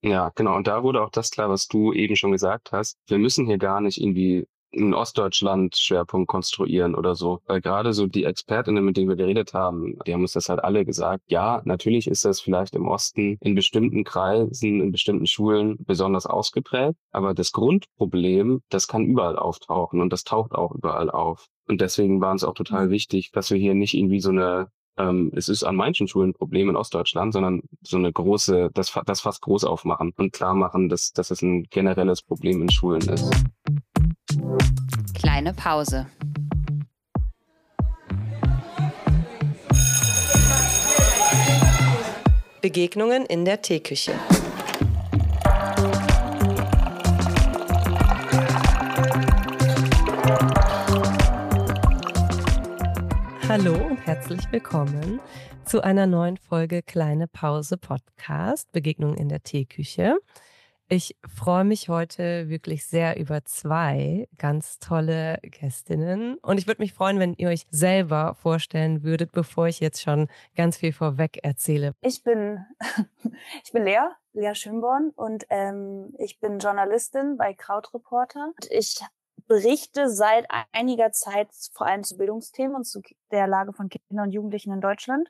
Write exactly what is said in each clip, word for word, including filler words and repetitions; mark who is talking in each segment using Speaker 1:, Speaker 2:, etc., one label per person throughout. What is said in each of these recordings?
Speaker 1: Ja, genau. Und da wurde auch das klar, was du eben schon gesagt hast. Wir müssen hier gar nicht irgendwie einen Ostdeutschland-Schwerpunkt konstruieren oder so. Weil gerade so die ExpertInnen, mit denen wir geredet haben, die haben uns das halt alle gesagt. Ja, natürlich ist das vielleicht im Osten in bestimmten Kreisen, in bestimmten Schulen besonders ausgeprägt. Aber das Grundproblem, das kann überall auftauchen und das taucht auch überall auf. Und deswegen war uns auch total
Speaker 2: Mhm.
Speaker 1: wichtig, dass wir hier nicht irgendwie so eine ähm, es ist an manchen Schulen ein Problem in Ostdeutschland, sondern so eine große, das, fa- das fast groß aufmachen und klar machen, dass, dass es ein generelles Problem in Schulen ist.
Speaker 3: Kleine Pause.
Speaker 4: Begegnungen in der Teeküche. Hallo und herzlich willkommen zu einer neuen Folge Kleine Pause Podcast, Begegnungen in der Teeküche. Ich freue mich heute wirklich sehr über zwei ganz tolle Gästinnen und ich würde mich freuen, wenn ihr euch selber vorstellen würdet, bevor ich jetzt schon ganz viel vorweg erzähle.
Speaker 2: Ich bin, ich bin Lea, Lea Schönborn und ähm, ich bin Journalistin bei Krautreporter. Und ich berichte seit einiger Zeit vor allem zu Bildungsthemen und zu der Lage von Kindern und Jugendlichen in Deutschland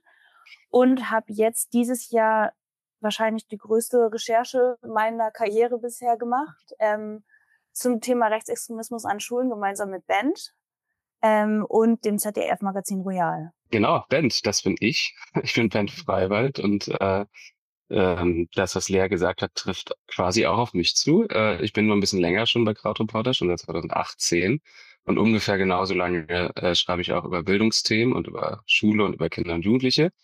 Speaker 2: und habe jetzt dieses Jahr wahrscheinlich die größte Recherche meiner Karriere bisher gemacht ähm, zum Thema Rechtsextremismus an Schulen gemeinsam mit Bent ähm, und dem Z D F-Magazin Royal.
Speaker 1: Genau, Bent, das bin ich. Ich bin Bent Freiwald und äh, ähm, das, was Lea gesagt hat, trifft quasi auch auf mich zu. Äh, ich bin nur ein bisschen länger schon bei Krautreporter, schon seit zwanzig achtzehn. Und ungefähr genauso lange äh, schreibe ich auch über Bildungsthemen und über Schule und über Kinder und Jugendliche.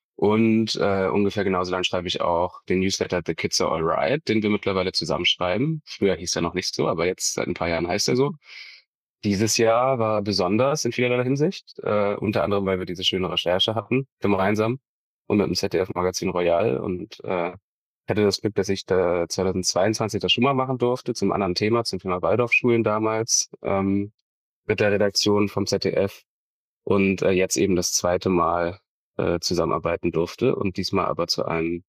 Speaker 1: Und äh, ungefähr genauso lang schreibe ich auch den Newsletter The Kids Are Alright, den wir mittlerweile zusammenschreiben. Früher hieß er noch nicht so, aber jetzt seit ein paar Jahren heißt er so. Dieses Jahr war besonders in vielerlei Hinsicht, äh, unter anderem, weil wir diese schöne Recherche hatten, gemeinsam und mit dem Z D F-Magazin Royal. Und äh, ich hatte das Glück, dass ich da zweitausendzweiundzwanzig das schon mal machen durfte, zum anderen Thema, zum Thema Waldorfschulen damals, ähm, mit der Redaktion vom Z D F. Und äh, jetzt eben das zweite Mal äh, zusammenarbeiten durfte und diesmal aber zu einem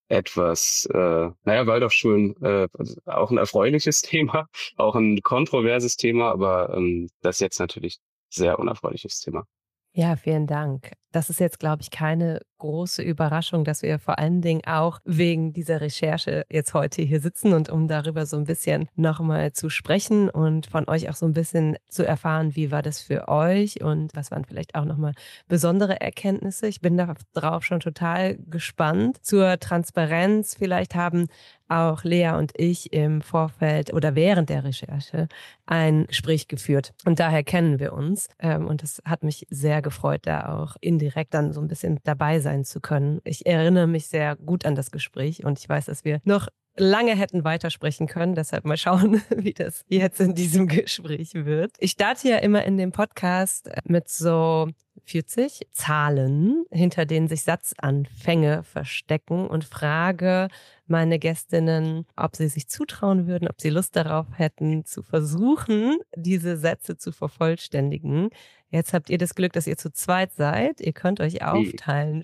Speaker 1: etwas, äh, naja, Waldorfschulen, äh, auch ein erfreuliches Thema, auch ein kontroverses Thema, aber ähm, das jetzt natürlich sehr unerfreuliches Thema.
Speaker 4: Ja, vielen Dank. Das ist jetzt, glaube ich, keine große Überraschung, dass wir vor allen Dingen auch wegen dieser Recherche jetzt heute hier sitzen und um darüber so ein bisschen nochmal zu sprechen und von euch auch so ein bisschen zu erfahren, wie war das für euch und was waren vielleicht auch nochmal besondere Erkenntnisse. Ich bin darauf schon total gespannt. Zur Transparenz, vielleicht haben auch Lea und ich im Vorfeld oder während der Recherche ein Gespräch geführt. Und daher kennen wir uns. Und das hat mich sehr gefreut, da auch indirekt dann so ein bisschen dabei sein zu können. Ich erinnere mich sehr gut an das Gespräch und ich weiß, dass wir noch lange hätten weitersprechen können. Deshalb mal schauen, wie das jetzt in diesem Gespräch wird. Ich starte ja immer in dem Podcast mit so vierzig Zahlen, hinter denen sich Satzanfänge verstecken und frage meine Gästinnen, ob sie sich zutrauen würden, ob sie Lust darauf hätten, zu versuchen, diese Sätze zu vervollständigen. Jetzt habt ihr das Glück, dass ihr zu zweit seid. Ihr könnt euch aufteilen,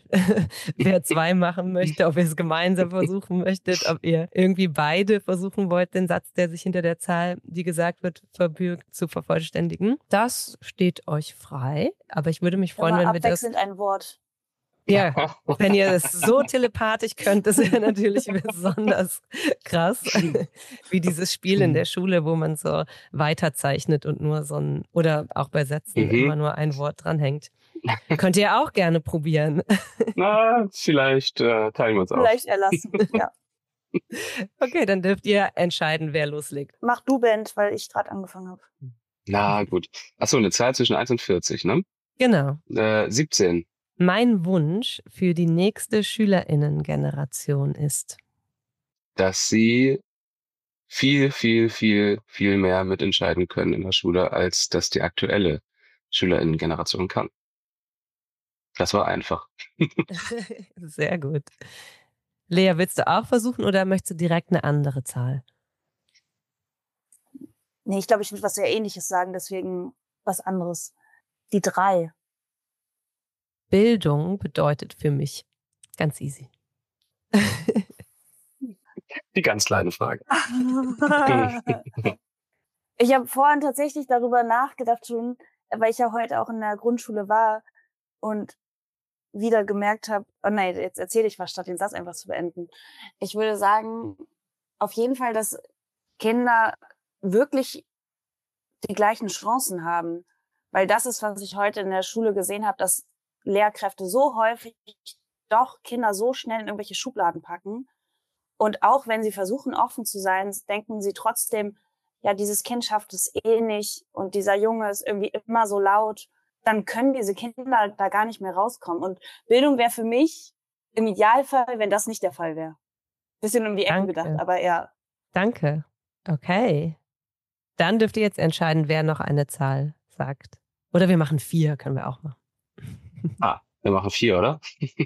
Speaker 4: wer zwei machen möchte, ob ihr es gemeinsam versuchen möchtet, ob ihr irgendwie beide versuchen wollt, den Satz, der sich hinter der Zahl, die gesagt wird, verbirgt, zu vervollständigen. Das steht euch frei, aber ich würde mich freuen,
Speaker 2: Immer
Speaker 4: wenn wir das...
Speaker 2: abwechselnd ein Wort.
Speaker 4: Ja, wenn ihr es so telepathisch könnt, das wäre natürlich besonders krass, wie dieses Spiel in der Schule, wo man so weiterzeichnet und nur so ein, oder auch bei Sätzen
Speaker 1: Mhm.
Speaker 4: immer nur ein Wort dranhängt. Könnt ihr auch gerne probieren.
Speaker 1: Na, vielleicht äh, teilen wir uns auf.
Speaker 2: Vielleicht erlassen, ja.
Speaker 4: Okay, dann dürft ihr entscheiden, wer loslegt.
Speaker 2: Mach du, Bent, weil ich gerade angefangen habe.
Speaker 1: Na gut. Achso, eine Zahl zwischen eins und vierzig, ne?
Speaker 4: Genau.
Speaker 1: Äh, siebzehn.
Speaker 4: Mein Wunsch für die nächste SchülerInnen-Generation ist,
Speaker 1: Dass sie viel, viel, viel, viel mehr mitentscheiden können in der Schule, als das die aktuelle SchülerInnen-Generation kann. Das war einfach.
Speaker 4: sehr gut. Lea, willst du auch versuchen oder möchtest du direkt eine andere Zahl?
Speaker 2: Nee, ich glaube, ich würde was sehr Ähnliches sagen, deswegen was anderes. Die drei.
Speaker 4: Bildung bedeutet für mich ganz easy.
Speaker 1: Die ganz kleine Frage.
Speaker 2: Ich habe vorhin tatsächlich darüber nachgedacht schon, weil ich ja heute auch in der Grundschule war und wieder gemerkt habe, oh nein, jetzt erzähle ich was, statt den Satz einfach zu beenden. Ich würde sagen, auf jeden Fall, dass Kinder wirklich die gleichen Chancen haben. Weil das ist, was ich heute in der Schule gesehen habe, dass Lehrkräfte so häufig doch Kinder so schnell in irgendwelche Schubladen packen. Und auch wenn sie versuchen, offen zu sein, denken sie trotzdem, ja, dieses Kind schafft es eh nicht und dieser Junge ist irgendwie immer so laut. Dann können diese Kinder da gar nicht mehr rauskommen. Und Bildung wäre für mich im Idealfall, wenn das nicht der Fall wäre. Bisschen um die Ecke
Speaker 4: Danke.
Speaker 2: gedacht, aber ja.
Speaker 4: Danke. Okay. Dann dürft ihr jetzt entscheiden, wer noch eine Zahl sagt. Oder wir machen vier, können wir auch machen.
Speaker 1: Ah, wir machen vier, oder?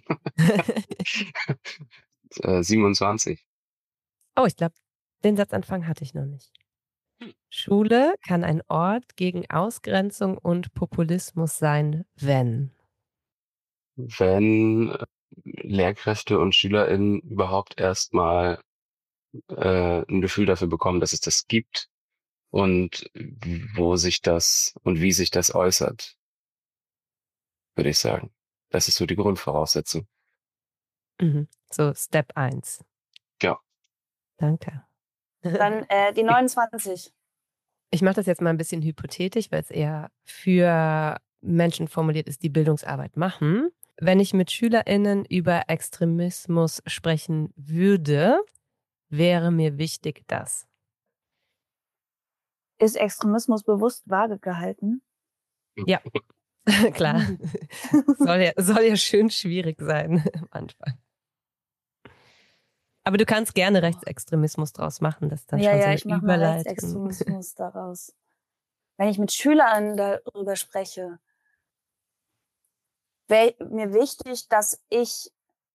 Speaker 1: äh, siebenundzwanzig.
Speaker 4: Oh, ich glaube, den Satzanfang hatte ich noch nicht. Schule kann ein Ort gegen Ausgrenzung und Populismus sein, wenn.
Speaker 1: Wenn äh, Lehrkräfte und SchülerInnen überhaupt erstmal äh, ein Gefühl dafür bekommen, dass es das gibt und wo sich das und wie sich das äußert, würde ich sagen. Das ist so die Grundvoraussetzung.
Speaker 4: Mhm. So, Step eins.
Speaker 1: Ja.
Speaker 4: Danke.
Speaker 2: Dann äh, die neunundzwanzig.
Speaker 4: Ich mache das jetzt mal ein bisschen hypothetisch, weil es eher für Menschen formuliert ist, die Bildungsarbeit machen. Wenn ich mit SchülerInnen über Extremismus sprechen würde, wäre mir wichtig, dass.
Speaker 2: Ist Extremismus bewusst vage gehalten?
Speaker 4: Ja, klar. soll, ja, soll ja schön schwierig sein am Anfang. Aber du kannst gerne Rechtsextremismus draus machen, das ist dann
Speaker 2: ja,
Speaker 4: schon
Speaker 2: ja,
Speaker 4: so eine
Speaker 2: ich mache mal
Speaker 4: Überleitung.
Speaker 2: Rechtsextremismus daraus. Wenn ich mit Schülern darüber spreche, wäre mir wichtig, dass ich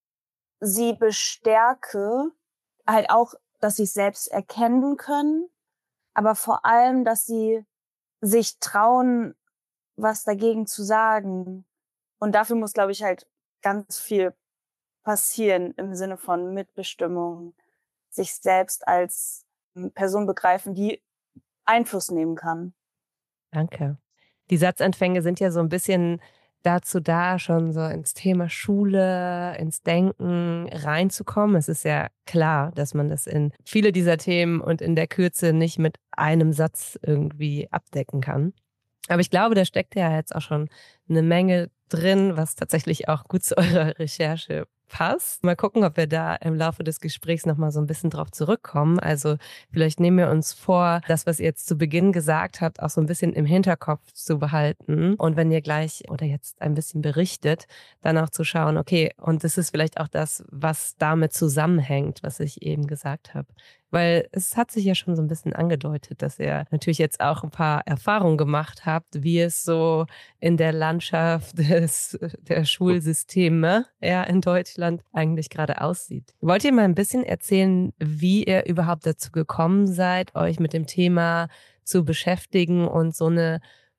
Speaker 2: sie bestärke, halt auch, dass sie es selbst erkennen können, aber vor allem, dass sie sich trauen, was dagegen zu sagen. Und dafür muss, glaube ich, halt ganz viel passieren im Sinne von Mitbestimmung, sich selbst als Person begreifen, die Einfluss nehmen kann.
Speaker 4: Danke. Die Satzanfänge sind ja so ein bisschen dazu da, schon so ins Thema Schule, ins Denken reinzukommen. Es ist ja klar, dass man das in viele dieser Themen und in der Kürze nicht mit einem Satz irgendwie abdecken kann. Aber ich glaube, da steckt ja jetzt auch schon eine Menge drin, was tatsächlich auch gut zu eurer Recherche passt. Mal gucken, ob wir da im Laufe des Gesprächs nochmal so ein bisschen drauf zurückkommen. Also vielleicht nehmen wir uns vor, das, was ihr jetzt zu Beginn gesagt habt, auch so ein bisschen im Hinterkopf zu behalten. Und wenn ihr gleich oder jetzt ein bisschen berichtet, dann auch zu schauen, okay, und das ist vielleicht auch das, was damit zusammenhängt, was ich eben gesagt habe. Weil es hat sich ja schon so ein bisschen angedeutet, dass ihr natürlich jetzt auch ein paar Erfahrungen gemacht habt, wie es so in der Landschaft des, der Schulsysteme ja, in Deutschland eigentlich gerade aussieht. Wollt ihr mal ein bisschen erzählen, wie ihr überhaupt dazu gekommen seid, euch mit dem Thema zu beschäftigen und so eine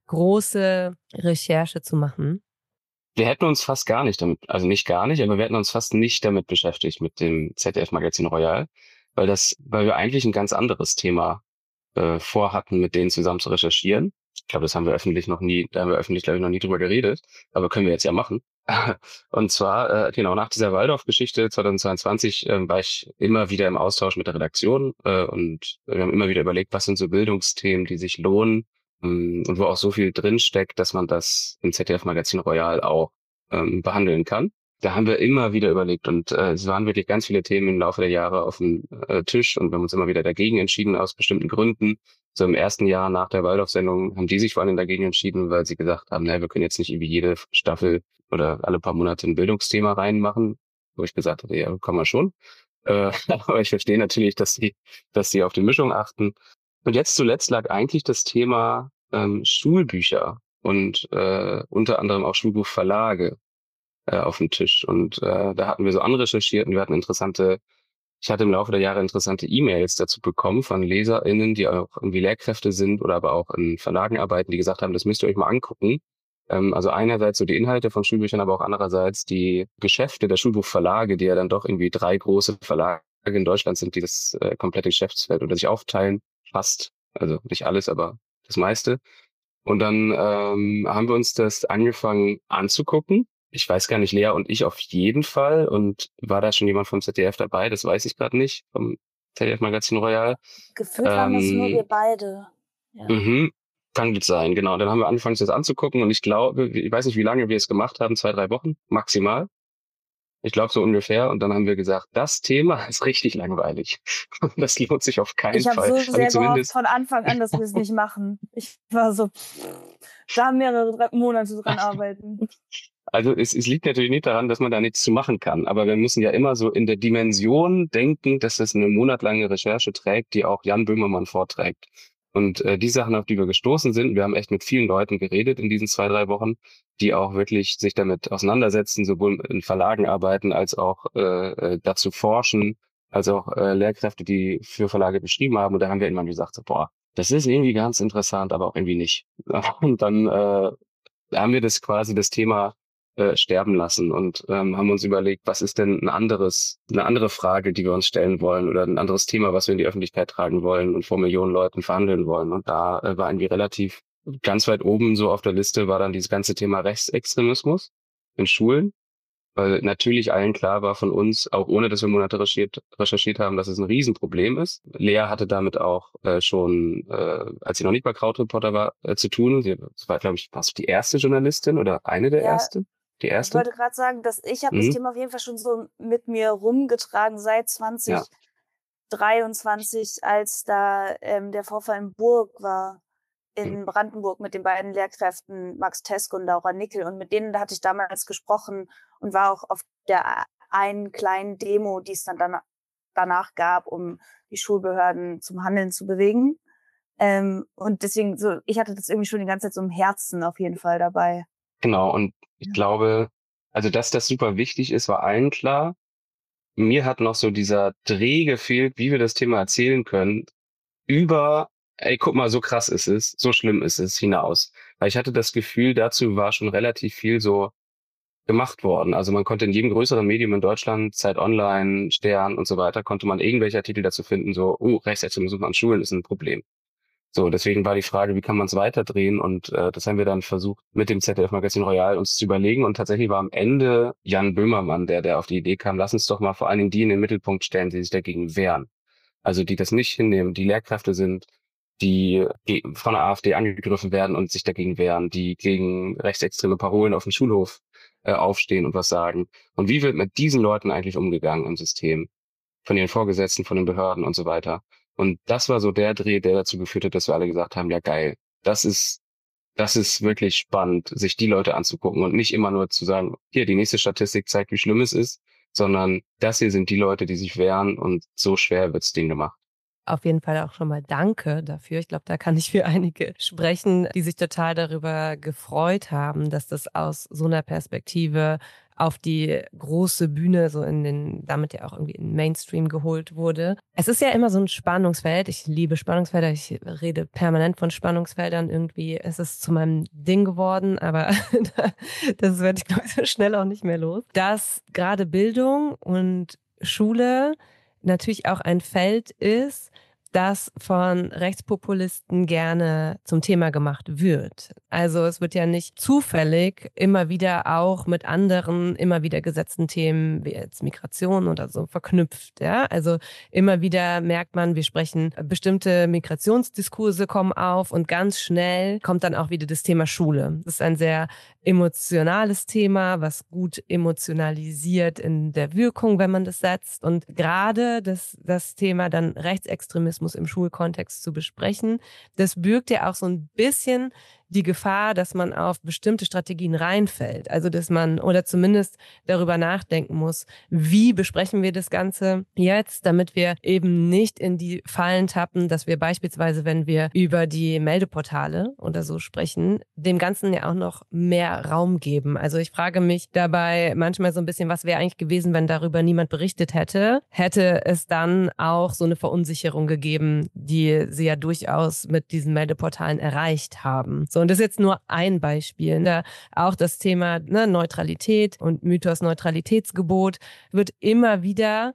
Speaker 4: große Recherche zu machen?
Speaker 1: Wir hätten uns fast gar nicht damit, also nicht gar nicht, aber wir hätten uns fast nicht damit beschäftigt mit dem Z D F-Magazin Royal, weil das, weil wir eigentlich ein ganz anderes Thema äh, vorhatten, mit denen zusammen zu recherchieren. Ich glaube, das haben wir öffentlich noch nie, da haben wir öffentlich, glaube ich, noch nie drüber geredet, aber können wir jetzt ja machen. Und zwar, äh, genau, nach dieser Waldorf-Geschichte zweitausendzweiundzwanzig äh, war ich immer wieder im Austausch mit der Redaktion äh, und wir haben immer wieder überlegt, was sind so Bildungsthemen, die sich lohnen ähm, und wo auch so viel drinsteckt, dass man das im Z D F-Magazin Royal auch ähm, behandeln kann. Da haben wir immer wieder überlegt und äh, es waren wirklich ganz viele Themen im Laufe der Jahre auf dem äh, Tisch und wir haben uns immer wieder dagegen entschieden aus bestimmten Gründen. So im ersten Jahr nach der Waldorf-Sendung haben die sich vor allem dagegen entschieden, weil sie gesagt haben, naja, wir können jetzt nicht irgendwie jede Staffel oder alle paar Monate ein Bildungsthema reinmachen, wo ich gesagt hatte, ja, kann man schon. Äh, aber ich verstehe natürlich, dass sie, dass sie auf die Mischung achten. Und jetzt zuletzt lag eigentlich das Thema ähm, Schulbücher und äh, unter anderem auch Schulbuchverlage äh, auf dem Tisch. Und äh, da hatten wir so anrecherchiert und wir hatten interessante, ich hatte im Laufe der Jahre interessante E-Mails dazu bekommen von LeserInnen, die auch irgendwie Lehrkräfte sind oder aber auch in Verlagen arbeiten, die gesagt haben, das müsst ihr euch mal angucken. Ähm, also einerseits so die Inhalte von Schulbüchern, aber auch andererseits die Geschäfte der Schulbuchverlage, die ja dann doch irgendwie drei große Verlage in Deutschland sind, die das äh, komplette Geschäftsfeld oder sich aufteilen, fast, also nicht alles, aber das meiste. Und dann ähm, haben wir uns das angefangen anzugucken. Ich weiß gar nicht, Lea und ich auf jeden Fall. Und war da schon jemand vom Z D F dabei? Das weiß ich gerade nicht, vom Z D F-Magazin Royal.
Speaker 2: Gefühlt waren das nur
Speaker 1: Ähm,
Speaker 2: wir beide. Ja.
Speaker 1: mhm, kann gut sein, genau. Dann haben wir angefangen, das anzugucken und ich glaube, ich weiß nicht, wie lange wir es gemacht haben, zwei, drei Wochen maximal. Ich glaube so ungefähr. Und dann haben wir gesagt, das Thema ist richtig langweilig. Das lohnt sich auf keinen
Speaker 2: Ich habe
Speaker 1: Fall.
Speaker 2: so
Speaker 1: Also
Speaker 2: sehr gehofft
Speaker 1: zumindest,
Speaker 2: von Anfang an, dass wir es nicht machen. Ich war so, da mehrere drei Monate dran arbeiten.
Speaker 1: also es, es liegt natürlich nicht daran, dass man da nichts zu machen kann. Aber wir müssen ja immer so in der Dimension denken, dass es eine monatelange Recherche trägt, die auch Jan Böhmermann vorträgt. Und äh, die Sachen, auf die wir gestoßen sind, wir haben echt mit vielen Leuten geredet in diesen zwei, drei Wochen, die auch wirklich sich damit auseinandersetzen, sowohl in Verlagen arbeiten, als auch äh, äh, dazu forschen, als auch äh, Lehrkräfte, die für Verlage geschrieben haben. Und da haben wir irgendwann gesagt, so, boah, das ist irgendwie ganz interessant, aber auch irgendwie nicht. Und dann äh, haben wir das quasi das Thema äh, sterben lassen und ähm, haben uns überlegt, was ist denn ein anderes, eine andere Frage, die wir uns stellen wollen oder ein anderes Thema, was wir in die Öffentlichkeit tragen wollen und vor Millionen Leuten verhandeln wollen. Und da äh, war irgendwie relativ ganz weit oben so auf der Liste war dann dieses ganze Thema Rechtsextremismus in Schulen, weil natürlich allen klar war von uns, auch ohne dass wir Monate recherchiert, recherchiert haben, dass es ein Riesenproblem ist. Lea hatte damit auch äh, schon, äh, als sie noch nicht bei Krautreporter war, äh, zu tun. Sie war, glaube ich, warst du die erste Journalistin oder eine der
Speaker 2: Ja,
Speaker 1: ersten? Die
Speaker 2: ich
Speaker 1: erste?
Speaker 2: wollte gerade sagen, dass ich habe das
Speaker 1: Mhm.
Speaker 2: Thema auf jeden Fall schon so mit mir rumgetragen seit zwanzig dreiundzwanzig, als da ähm, der Vorfall in Burg war, in Brandenburg mit den beiden Lehrkräften Max Teske und Laura Nickel. Und mit denen hatte ich damals gesprochen und war auch auf der einen kleinen Demo, die es dann danach, danach gab, um die Schulbehörden zum Handeln zu bewegen. Ähm, und deswegen, so, ich hatte das irgendwie schon die ganze Zeit so im Herzen auf jeden Fall dabei.
Speaker 1: Genau, und ich
Speaker 2: Ja.
Speaker 1: glaube, also dass das super wichtig ist, war allen klar. Mir hat noch so dieser Dreh gefehlt, wie wir das Thema erzählen können, über, ey, guck mal, so krass ist es, so schlimm ist es, hinaus. Weil ich hatte das Gefühl, dazu war schon relativ viel so gemacht worden. Also man konnte in jedem größeren Medium in Deutschland, Zeit Online, Stern und so weiter, konnte man irgendwelche Artikel dazu finden, so, oh, Rechtsextremismus an Schulen ist ein Problem. So, deswegen war die Frage, wie kann man es weiterdrehen? Und äh, das haben wir dann versucht, mit dem Z D F-Magazin Royal uns zu überlegen. Und tatsächlich war am Ende Jan Böhmermann, der, der auf die Idee kam, lass uns doch mal vor allen Dingen die in den Mittelpunkt stellen, die sich dagegen wehren. Also die das nicht hinnehmen, die Lehrkräfte sind, die ge- von der AfD angegriffen werden und sich dagegen wehren, die gegen rechtsextreme Parolen auf dem Schulhof äh, aufstehen und was sagen. Und wie wird mit diesen Leuten eigentlich umgegangen im System? Von ihren Vorgesetzten, von den Behörden und so weiter. Und das war so der Dreh, der dazu geführt hat, dass wir alle gesagt haben, ja geil, das ist, das ist wirklich spannend, sich die Leute anzugucken und nicht immer nur zu sagen, hier, die nächste Statistik zeigt, wie schlimm es ist, sondern das hier sind die Leute, die sich wehren und so schwer wird's denen gemacht.
Speaker 4: Auf jeden Fall auch schon mal danke dafür. Ich glaube, da kann ich für einige sprechen, die sich total darüber gefreut haben, dass das aus so einer Perspektive auf die große Bühne, so in den, damit ja auch irgendwie in den Mainstream geholt wurde. Es ist ja immer so ein Spannungsfeld. Ich liebe Spannungsfelder. Ich rede permanent von Spannungsfeldern. Irgendwie ist es zu meinem Ding geworden, aber das werde ich, glaube ich, so schnell auch nicht mehr los. Dass gerade Bildung und Schule natürlich auch ein Feld ist, das von Rechtspopulisten gerne zum Thema gemacht wird. Also es wird ja nicht zufällig immer wieder auch mit anderen, immer wieder gesetzten Themen wie jetzt Migration oder so verknüpft. Ja? Also immer wieder merkt man, wir sprechen, bestimmte Migrationsdiskurse kommen auf und ganz schnell kommt dann auch wieder das Thema Schule. Das ist ein sehr emotionales Thema, was gut emotionalisiert in der Wirkung, wenn man das setzt. Und gerade das, das Thema dann Rechtsextremismus im Schulkontext zu besprechen, das birgt ja auch so ein bisschen die Gefahr, dass man auf bestimmte Strategien reinfällt. Also, dass man oder zumindest darüber nachdenken muss, wie besprechen wir das Ganze jetzt, damit wir eben nicht in die Fallen tappen, dass wir beispielsweise, wenn wir über die Meldeportale oder so sprechen, dem Ganzen ja auch noch mehr Raum geben. Also ich frage mich dabei manchmal so ein bisschen, was wäre eigentlich gewesen, wenn darüber niemand berichtet hätte? Hätte es dann auch so eine Verunsicherung gegeben, die sie ja durchaus mit diesen Meldeportalen erreicht haben? So, und das ist jetzt nur ein Beispiel. Da auch das Thema ne, Neutralität und Mythos Neutralitätsgebot wird immer wieder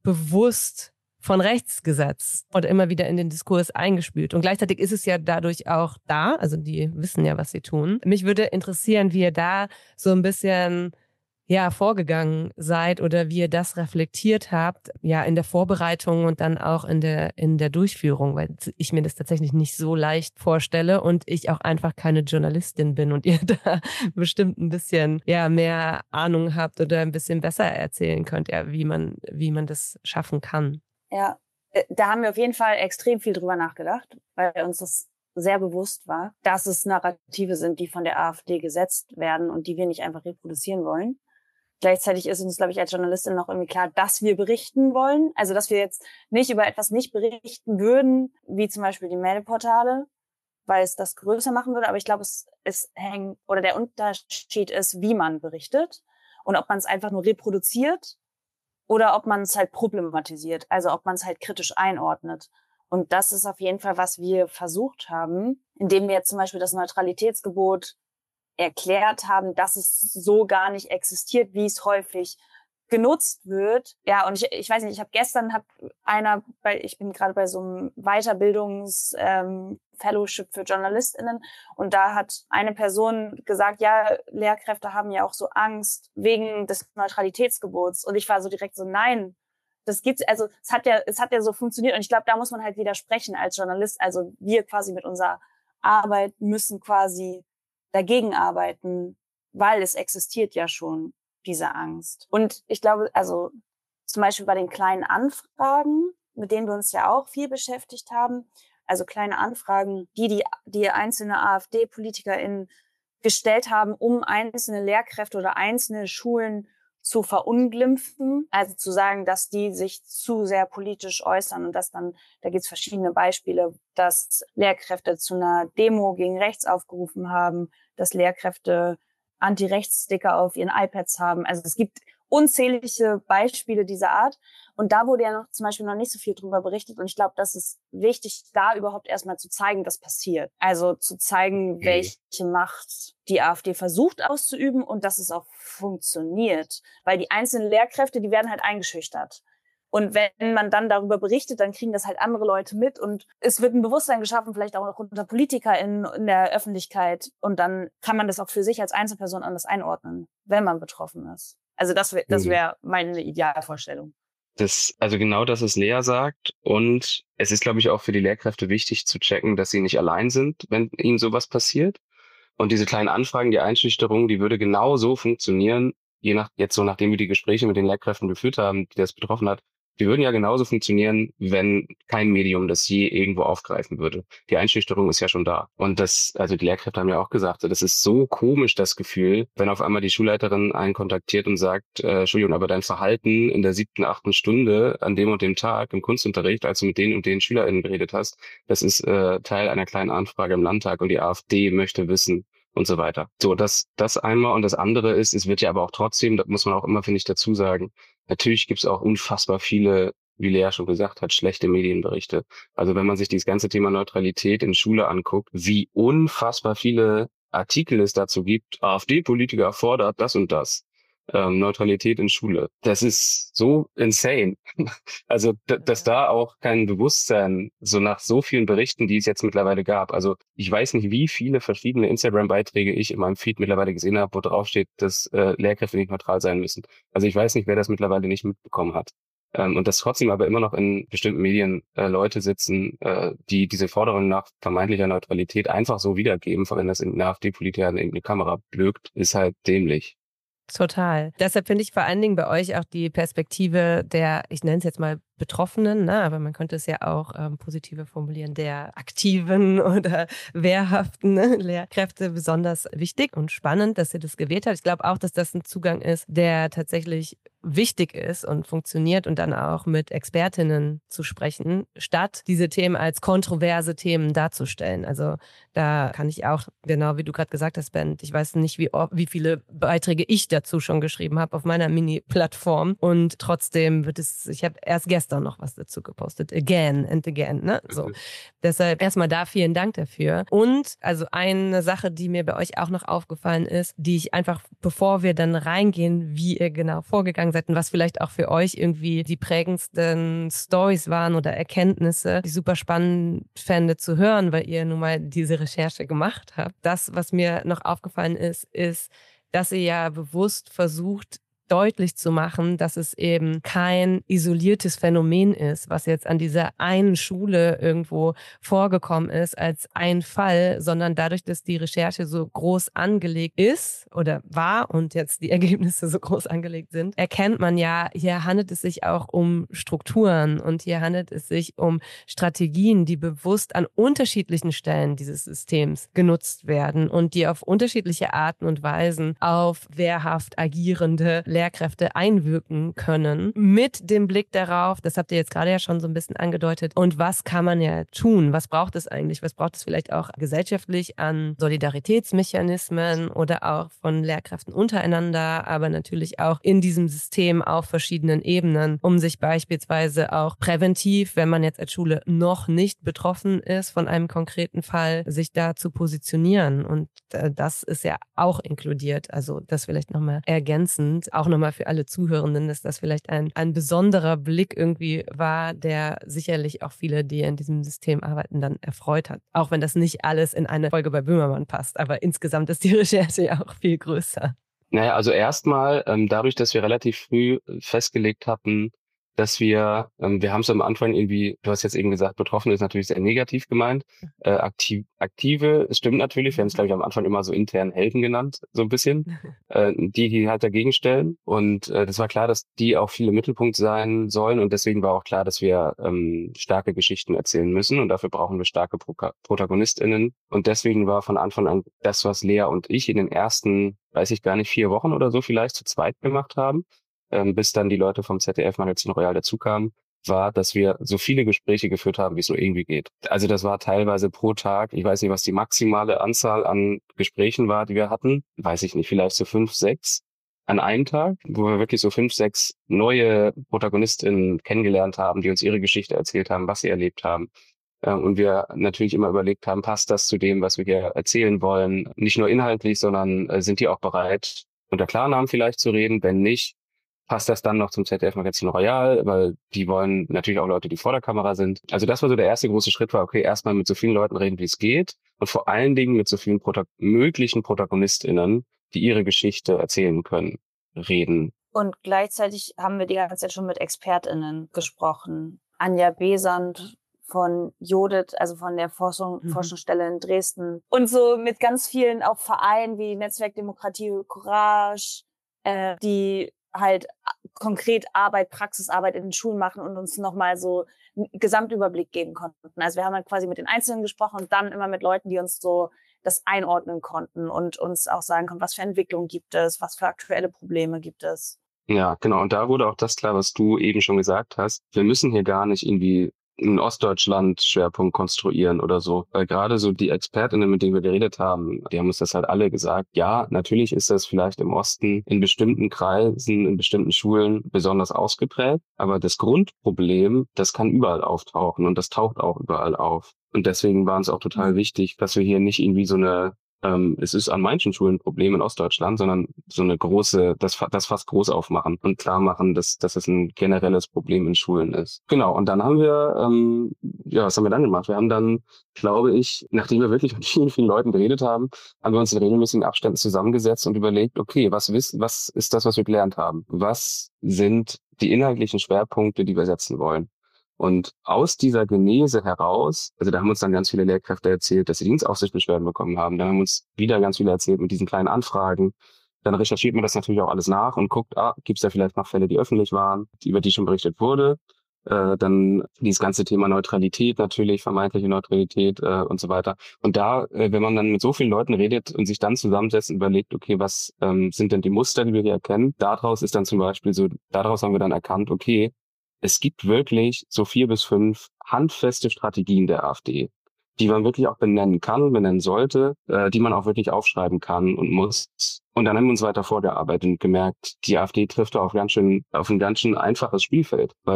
Speaker 4: bewusst von rechts gesetzt und immer wieder in den Diskurs eingespült. Und gleichzeitig ist es ja dadurch auch da, also die wissen ja, was sie tun. Mich würde interessieren, wie ihr da so ein bisschen ja vorgegangen seid oder wie ihr das reflektiert habt, ja in der Vorbereitung und dann auch in der in der Durchführung, weil ich mir das tatsächlich nicht so leicht vorstelle und ich auch einfach keine Journalistin bin und ihr da bestimmt ein bisschen ja mehr Ahnung habt oder ein bisschen besser erzählen könnt, ja, wie man wie man das schaffen kann.
Speaker 2: Ja, da haben wir auf jeden Fall extrem viel drüber nachgedacht, weil uns das sehr bewusst war, dass es Narrative sind, die von der AfD gesetzt werden und die wir nicht einfach reproduzieren wollen. Gleichzeitig ist uns, glaube ich, als Journalistin noch irgendwie klar, dass wir berichten wollen. Also, dass wir jetzt nicht über etwas nicht berichten würden, wie zum Beispiel die Meldeportale, weil es das größer machen würde. Aber ich glaube, es, es hängt, oder der Unterschied ist, wie man berichtet und ob man es einfach nur reproduziert oder ob man es halt problematisiert. Also, ob man es halt kritisch einordnet. Und das ist auf jeden Fall, was wir versucht haben, indem wir jetzt zum Beispiel das Neutralitätsgebot erklärt haben, dass es so gar nicht existiert, wie es häufig genutzt wird. Ja, und ich, ich weiß nicht, ich habe gestern hab einer, bei, ich bin gerade bei so einem Weiterbildungs ähm, Fellowship für JournalistInnen und da hat eine Person gesagt, ja, Lehrkräfte haben ja auch so Angst wegen des Neutralitätsgebots. Und ich war so direkt so, nein, das gibt's, also es hat ja, es hat ja so funktioniert und ich glaube, da muss man halt widersprechen als Journalist. Also wir quasi mit unserer Arbeit müssen quasi dagegen arbeiten, weil es existiert ja schon, diese Angst. Und ich glaube, also zum Beispiel bei den kleinen Anfragen, mit denen wir uns ja auch viel beschäftigt haben, also kleine Anfragen, die die, die einzelne AfD-PolitikerInnen gestellt haben, um einzelne Lehrkräfte oder einzelne Schulen zu verunglimpfen, also zu sagen, dass die sich zu sehr politisch äußern und dass dann, da gibt es verschiedene Beispiele, dass Lehrkräfte zu einer Demo gegen rechts aufgerufen haben, dass Lehrkräfte Anti-Rechts-Sticker auf ihren iPads haben. Also es gibt unzählige Beispiele dieser Art. Und da wurde ja noch zum Beispiel noch nicht so viel drüber berichtet. Und ich glaube, das ist wichtig, da überhaupt erstmal zu zeigen, dass passiert. Also zu zeigen, welche Macht die AfD versucht auszuüben und dass es auch funktioniert. Weil die einzelnen Lehrkräfte, die werden halt eingeschüchtert. Und wenn man dann darüber berichtet, dann kriegen das halt andere Leute mit und es wird ein Bewusstsein geschaffen, vielleicht auch unter PolitikerInnen in der Öffentlichkeit. Und dann kann man das auch für sich als Einzelperson anders einordnen, wenn man betroffen ist. Also das wäre das wär meine Idealvorstellung.
Speaker 1: Das, also genau das, was Lea sagt. Und es ist, glaube ich, auch für die Lehrkräfte wichtig zu checken, dass sie nicht allein sind, wenn ihnen sowas passiert. Und diese kleinen Anfragen, die Einschüchterung, die würde genau so funktionieren, je nach, jetzt so nachdem wir die Gespräche mit den Lehrkräften geführt haben, die das betroffen hat. Die würden ja genauso funktionieren, wenn kein Medium das je irgendwo aufgreifen würde. Die Einschüchterung ist ja schon da. Und das, also die Lehrkräfte haben ja auch gesagt, das ist so komisch, das Gefühl, wenn auf einmal die Schulleiterin einen kontaktiert und sagt, äh, Entschuldigung, aber dein Verhalten in der siebten, achten Stunde an dem und dem Tag im Kunstunterricht, als du mit denen und den SchülerInnen geredet hast, das ist äh, Teil einer kleinen Anfrage im Landtag und die AfD möchte wissen, und so weiter. So, das, das einmal. Und das andere ist, es wird ja aber auch trotzdem, das muss man auch immer, finde ich, dazu sagen, natürlich gibt es auch unfassbar viele, wie Lea schon gesagt hat, schlechte Medienberichte. Also wenn man sich dieses ganze Thema Neutralität in Schule anguckt, wie unfassbar viele Artikel es dazu gibt, AfD-Politiker fordert das und das. Ähm, Neutralität in Schule. Das ist so insane. Also, d- dass da auch kein Bewusstsein, so nach so vielen Berichten, die es jetzt mittlerweile gab. Also, ich weiß nicht, wie viele verschiedene Instagram-Beiträge ich in meinem Feed mittlerweile gesehen habe, wo draufsteht, dass äh, Lehrkräfte nicht neutral sein müssen. Also, ich weiß nicht, wer das mittlerweile nicht mitbekommen hat. Ähm, und dass trotzdem aber immer noch in bestimmten Medien äh, Leute sitzen, äh, die diese Forderung nach vermeintlicher Neutralität einfach so wiedergeben, wenn das in AfD-Politiker in irgendeine Kamera blökt, ist halt dämlich.
Speaker 4: Total. Deshalb finde ich vor allen Dingen bei euch auch die Perspektive der, ich nenne es jetzt mal Betroffenen, ne, aber man könnte es ja auch ähm, positiver formulieren, der aktiven oder wehrhaften ne, Lehrkräfte besonders wichtig und spannend, dass ihr das gewählt habt. Ich glaube auch, dass das ein Zugang ist, der tatsächlich wichtig ist und funktioniert und dann auch mit Expertinnen zu sprechen, statt diese Themen als kontroverse Themen darzustellen. Also da kann ich auch, genau wie du gerade gesagt hast, Ben, ich weiß nicht, wie, wie viele Beiträge ich dazu schon geschrieben habe auf meiner Mini-Plattform und trotzdem wird es, ich habe erst gestern gestern noch was dazu gepostet. Again and again, ne? So. Deshalb erstmal da vielen Dank dafür. Und also eine Sache, die mir bei euch auch noch aufgefallen ist, die ich einfach, bevor wir dann reingehen, wie ihr genau vorgegangen seid und was vielleicht auch für euch irgendwie die prägendsten Stories waren oder Erkenntnisse, die ich super spannend fände zu hören, weil ihr nun mal diese Recherche gemacht habt. Das, was mir noch aufgefallen ist, ist, dass ihr ja bewusst versucht, deutlich zu machen, dass es eben kein isoliertes Phänomen ist, was jetzt an dieser einen Schule irgendwo vorgekommen ist als ein Fall, sondern dadurch, dass die Recherche so groß angelegt ist oder war und jetzt die Ergebnisse so groß angelegt sind, erkennt man ja, hier handelt es sich auch um Strukturen und hier handelt es sich um Strategien, die bewusst an unterschiedlichen Stellen dieses Systems genutzt werden und die auf unterschiedliche Arten und Weisen auf wehrhaft agierende Lehrkräfte einwirken können, mit dem Blick darauf, das habt ihr jetzt gerade ja schon so ein bisschen angedeutet, und was kann man ja tun? Was braucht es eigentlich? Was braucht es vielleicht auch gesellschaftlich an Solidaritätsmechanismen oder auch von Lehrkräften untereinander, aber natürlich auch in diesem System auf verschiedenen Ebenen, um sich beispielsweise auch präventiv, wenn man jetzt als Schule noch nicht betroffen ist von einem konkreten Fall, sich da zu positionieren. Und das ist ja auch inkludiert. Also das vielleicht nochmal ergänzend, auch nochmal für alle Zuhörenden, dass das vielleicht ein, ein besonderer Blick irgendwie war, der sicherlich auch viele, die in diesem System arbeiten, dann erfreut hat. Auch wenn das nicht alles in eine Folge bei Böhmermann passt, aber insgesamt ist die Recherche ja auch viel größer.
Speaker 1: Naja, also erstmal, ähm, dadurch, dass wir relativ früh festgelegt hatten, dass wir, ähm, wir haben es am Anfang irgendwie, du hast jetzt eben gesagt, betroffen ist natürlich sehr negativ gemeint. Äh, aktiv, aktive, es stimmt natürlich, wir haben es, glaube ich, am Anfang immer so intern Helden genannt, so ein bisschen, äh, die, die halt dagegen stellen. Und äh, das war klar, dass die auch viel im Mittelpunkt sein sollen. Und deswegen war auch klar, dass wir ähm, starke Geschichten erzählen müssen. Und dafür brauchen wir starke Pro- ProtagonistInnen. Und deswegen war von Anfang an das, was Lea und ich in den ersten, weiß ich gar nicht, vier Wochen oder so vielleicht zu zweit gemacht haben, ähm, bis dann die Leute vom Z D F-Magazin Royal dazukamen, war, dass wir so viele Gespräche geführt haben, wie es nur irgendwie geht. Also das war teilweise pro Tag, ich weiß nicht, was die maximale Anzahl an Gesprächen war, die wir hatten, weiß ich nicht, vielleicht so fünf, sechs an einem Tag, wo wir wirklich so fünf, sechs neue ProtagonistInnen kennengelernt haben, die uns ihre Geschichte erzählt haben, was sie erlebt haben. Und wir natürlich immer überlegt haben, passt das zu dem, was wir hier erzählen wollen? Nicht nur inhaltlich, sondern sind die auch bereit, unter Klarnamen vielleicht zu reden? Wenn nicht, passt das dann noch zum Z D F-Magazin Royal, weil die wollen natürlich auch Leute, die vor der Kamera sind. Also das war so der erste große Schritt, war, okay, erstmal mit so vielen Leuten reden, wie es geht und vor allen Dingen mit so vielen Prota- möglichen ProtagonistInnen, die ihre Geschichte erzählen können, reden.
Speaker 2: Und gleichzeitig haben wir die ganze Zeit schon mit ExpertInnen gesprochen. Anja Besant von Jodit, also von der Forschung, mhm. Forschungsstelle in Dresden. Und so mit ganz vielen auch Vereinen wie Netzwerk Demokratie Courage, äh, die halt konkret Arbeit, Praxisarbeit in den Schulen machen und uns nochmal so einen Gesamtüberblick geben konnten. Also wir haben dann quasi mit den Einzelnen gesprochen und dann immer mit Leuten, die uns so das einordnen konnten und uns auch sagen konnten, was für Entwicklungen gibt es, was für aktuelle Probleme gibt es.
Speaker 1: Ja, genau. Und da wurde auch das klar, was du eben schon gesagt hast. Wir müssen hier gar nicht irgendwie einen Ostdeutschland-Schwerpunkt konstruieren oder so. Weil gerade so die ExpertInnen, mit denen wir geredet haben, die haben uns das halt alle gesagt. Ja, natürlich ist das vielleicht im Osten in bestimmten Kreisen, in bestimmten Schulen besonders ausgeprägt. Aber das Grundproblem, das kann überall auftauchen und das taucht auch überall auf. Und deswegen war uns auch total wichtig, dass wir hier nicht irgendwie so eine Ähm, es ist an manchen Schulen ein Problem in Ostdeutschland, sondern so eine große, das, das fast groß aufmachen und klar machen, dass, dass es ein generelles Problem in Schulen ist. Genau, und dann haben wir, ähm, ja, was haben wir dann gemacht? Wir haben dann, glaube ich, nachdem wir wirklich mit vielen, vielen Leuten geredet haben, haben wir uns in regelmäßigen Abständen zusammengesetzt und überlegt, okay, was, wiss, was ist das, was wir gelernt haben? Was sind die inhaltlichen Schwerpunkte, die wir setzen wollen? Und aus dieser Genese heraus, also da haben uns dann ganz viele Lehrkräfte erzählt, dass sie Dienstaufsichtsbeschwerden bekommen haben. Dann haben uns wieder ganz viele erzählt mit diesen kleinen Anfragen. Dann recherchiert man das natürlich auch alles nach und guckt, ah, gibt es da vielleicht noch Fälle, die öffentlich waren, über die schon berichtet wurde. Äh, dann dieses ganze Thema Neutralität natürlich, vermeintliche Neutralität äh, und so weiter. Und da, äh, wenn man dann mit so vielen Leuten redet und sich dann zusammensetzt und überlegt, okay, was ähm, sind denn die Muster, die wir hier erkennen? Daraus ist dann zum Beispiel so, daraus haben wir dann erkannt, okay, es gibt wirklich so vier bis fünf handfeste Strategien der AfD, die man wirklich auch benennen kann, benennen sollte, äh, die man auch wirklich aufschreiben kann und muss. Und dann haben wir uns weiter vorgearbeitet und gemerkt, die AfD trifft auf ganz schön, auf ein ganz schön einfaches Spielfeld, weil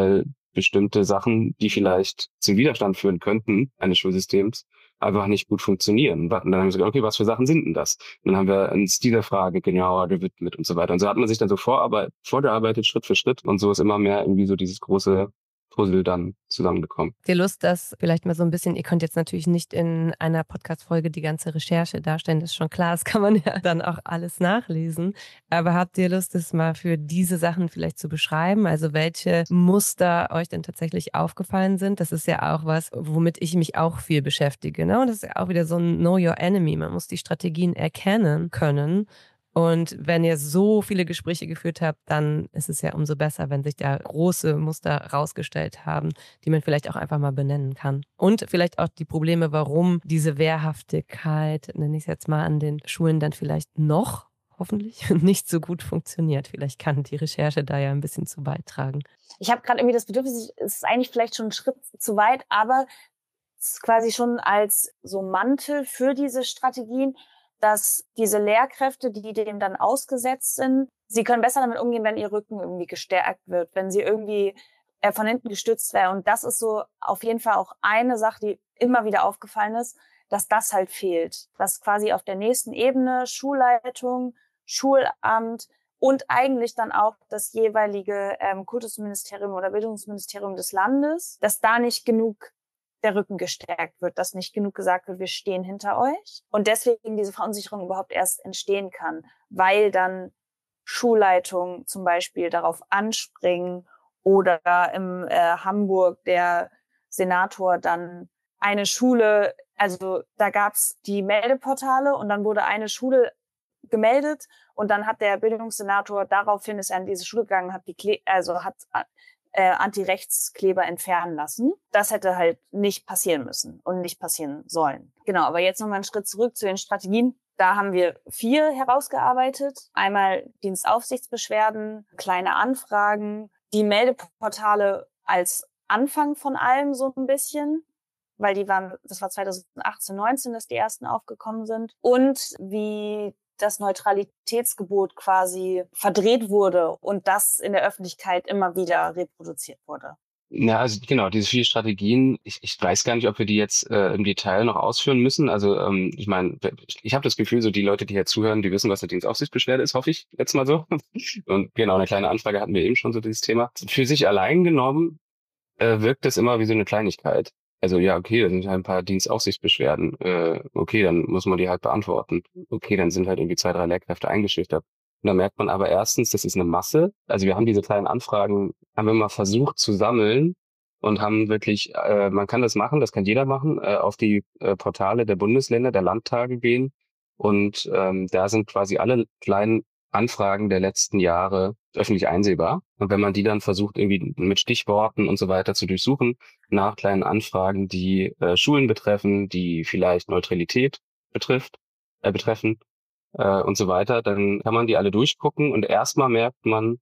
Speaker 1: bestimmte Sachen, die vielleicht zum Widerstand führen könnten eines Schulsystems, einfach nicht gut funktionieren. Und dann haben wir gesagt, okay, was für Sachen sind denn das? Und dann haben wir uns dieser Frage genauer gewidmet und so weiter. Und so hat man sich dann so vorarbeit- vorgearbeitet, Schritt für Schritt. Und so ist immer mehr irgendwie so dieses große Puzzle dann zusammengekommen.
Speaker 4: Habt ihr Lust, das vielleicht mal so ein bisschen, ihr könnt jetzt natürlich nicht in einer Podcast-Folge die ganze Recherche darstellen, das ist schon klar, das kann man ja dann auch alles nachlesen. Aber habt ihr Lust, das mal für diese Sachen vielleicht zu beschreiben? Also welche Muster euch denn tatsächlich aufgefallen sind? Das ist ja auch was, womit ich mich auch viel beschäftige. Ne? Und das ist ja auch wieder so ein Know Your Enemy. Man muss die Strategien erkennen können. Und wenn ihr so viele Gespräche geführt habt, dann ist es ja umso besser, wenn sich da große Muster rausgestellt haben, die man vielleicht auch einfach mal benennen kann. Und vielleicht auch die Probleme, warum diese Wehrhaftigkeit, nenne ich es jetzt mal, an den Schulen dann vielleicht noch, hoffentlich, nicht so gut funktioniert. Vielleicht kann die Recherche da ja ein bisschen zu beitragen.
Speaker 2: Ich habe gerade irgendwie das Bedürfnis, es ist eigentlich vielleicht schon ein Schritt zu weit, aber es ist quasi schon als so Mantel für diese Strategien, dass diese Lehrkräfte, die dem dann ausgesetzt sind, sie können besser damit umgehen, wenn ihr Rücken irgendwie gestärkt wird, wenn sie irgendwie äh, von hinten gestützt werden. Und das ist so auf jeden Fall auch eine Sache, die immer wieder aufgefallen ist, dass das halt fehlt. Dass quasi auf der nächsten Ebene Schulleitung, Schulamt und eigentlich dann auch das jeweilige ähm, Kultusministerium oder Bildungsministerium des Landes, dass da nicht genug der Rücken gestärkt wird, dass nicht genug gesagt wird, wir stehen hinter euch. Und deswegen diese Verunsicherung überhaupt erst entstehen kann, weil dann Schulleitungen zum Beispiel darauf anspringen oder im äh, Hamburg der Senator dann eine Schule, also da gab's die Meldeportale und dann wurde eine Schule gemeldet und dann hat der Bildungssenator daraufhin ist er an diese Schule gegangen, hat die Kle- also hat Äh, Anti-Rechtskleber entfernen lassen. Das hätte halt nicht passieren müssen und nicht passieren sollen. Genau, aber jetzt nochmal einen Schritt zurück zu den Strategien. Da haben wir vier herausgearbeitet. Einmal Dienstaufsichtsbeschwerden, kleine Anfragen, die Meldeportale als Anfang von allem so ein bisschen, weil die waren, das war zweitausendachtzehn, neunzehn, dass die ersten aufgekommen sind. Und wie das Neutralitätsgebot quasi verdreht wurde und das in der Öffentlichkeit immer wieder reproduziert wurde.
Speaker 1: Ja, also genau, diese vier Strategien, ich, ich weiß gar nicht, ob wir die jetzt äh, im Detail noch ausführen müssen. Also ähm, ich meine, ich habe das Gefühl, so die Leute, die hier zuhören, die wissen, was eine Dienstaufsichtsbeschwerde ist, hoffe ich jetzt mal so. Und genau, eine kleine Anfrage hatten wir eben schon, so dieses Thema. Für sich allein genommen äh, wirkt das immer wie so eine Kleinigkeit. Also ja, okay, da sind halt ein paar Dienstaufsichtsbeschwerden. Äh, okay, dann muss man die halt beantworten. Okay, dann sind halt irgendwie zwei, drei Lehrkräfte eingeschüchtert. Und da merkt man aber erstens, das ist eine Masse. Also wir haben diese kleinen Anfragen, haben wir mal versucht zu sammeln und haben wirklich, äh, man kann das machen, das kann jeder machen, äh, auf die äh, Portale der Bundesländer, der Landtage gehen. Und ähm, da sind quasi alle kleinen Anfragen der letzten Jahre öffentlich einsehbar. Und wenn man die dann versucht, irgendwie mit Stichworten und so weiter zu durchsuchen, nach kleinen Anfragen, die äh, Schulen betreffen, die vielleicht Neutralität betrifft, äh, betreffen äh, und so weiter, dann kann man die alle durchgucken und erstmal merkt man,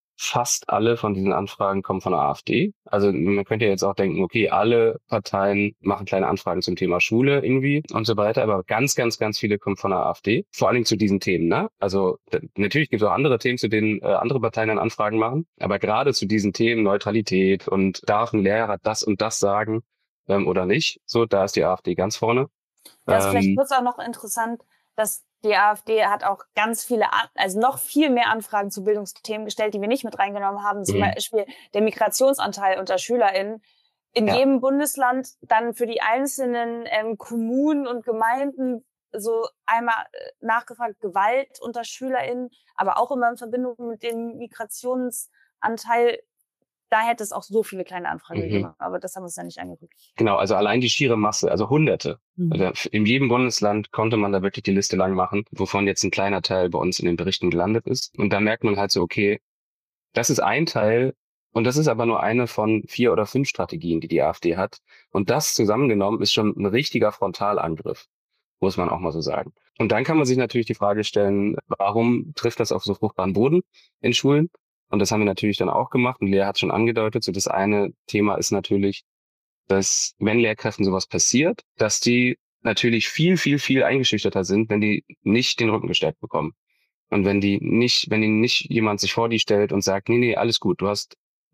Speaker 1: fast alle von diesen Anfragen kommen von der AfD. Also man könnte ja jetzt auch denken, okay, alle Parteien machen kleine Anfragen zum Thema Schule irgendwie und so weiter, aber ganz, ganz, ganz viele kommen von der AfD. Vor allen Dingen zu diesen Themen, ne? Also d- natürlich gibt es auch andere Themen, zu denen äh, andere Parteien dann Anfragen machen, aber gerade zu diesen Themen Neutralität und darf ein Lehrer das und das sagen ähm, oder nicht, so, da ist die AfD ganz vorne.
Speaker 2: Das ist vielleicht
Speaker 1: Ähm,
Speaker 2: kurz auch noch interessant, dass die AfD hat auch ganz viele, An- also noch viel mehr Anfragen zu Bildungsthemen gestellt, die wir nicht mit reingenommen haben. Zum
Speaker 1: Mhm.
Speaker 2: Beispiel der Migrationsanteil unter SchülerInnen. In
Speaker 1: Ja.
Speaker 2: jedem Bundesland dann für die einzelnen ähm, Kommunen und Gemeinden so einmal äh, nachgefragt, Gewalt unter SchülerInnen, aber auch immer in Verbindung mit dem Migrationsanteil. Da hätte es auch so viele kleine Anfragen
Speaker 1: Mhm.
Speaker 2: gegeben, aber das haben wir uns ja nicht angeguckt.
Speaker 1: Genau, also allein die schiere Masse, also Hunderte.
Speaker 4: Mhm.
Speaker 1: Also f- in jedem Bundesland konnte man da wirklich die Liste lang machen, wovon jetzt ein kleiner Teil bei uns in den Berichten gelandet ist. Und da merkt man halt so, okay, das ist ein Teil und das ist aber nur eine von vier oder fünf Strategien, die die AfD hat. Und das zusammengenommen ist schon ein richtiger Frontalangriff, muss man auch mal so sagen. Und dann kann man sich natürlich die Frage stellen, warum trifft das auf so fruchtbaren Boden in Schulen? Und das haben wir natürlich dann auch gemacht. Und Lea hat schon angedeutet, so das eine Thema ist natürlich, dass wenn Lehrkräften sowas passiert, dass die natürlich viel, viel, viel eingeschüchterter sind, wenn die nicht den Rücken gestärkt bekommen. Und wenn die nicht, wenn ihnen nicht jemand sich vor die stellt und sagt, nee, nee, alles gut, du hast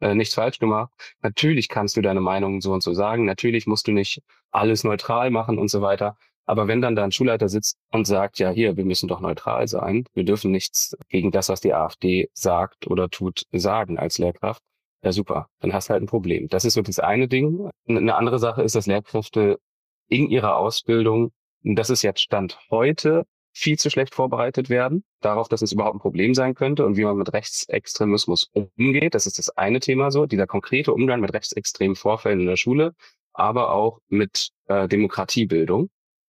Speaker 1: äh, nichts falsch gemacht. Natürlich kannst du deine Meinung so und so sagen. Natürlich musst du nicht alles neutral machen und so weiter. Aber wenn dann da ein Schulleiter sitzt und sagt, ja, hier, wir müssen doch neutral sein, wir dürfen nichts gegen das, was die AfD sagt oder tut, sagen als Lehrkraft, ja super, dann hast du halt ein Problem. Das ist so das eine Ding. Eine andere Sache ist, dass Lehrkräfte in ihrer Ausbildung, und das ist jetzt Stand heute, viel zu schlecht vorbereitet werden, darauf, dass es überhaupt ein Problem sein könnte und wie man mit Rechtsextremismus umgeht. Das ist das eine Thema so, dieser konkrete Umgang mit rechtsextremen Vorfällen in der Schule, aber auch mit äh, Demokratiebildung.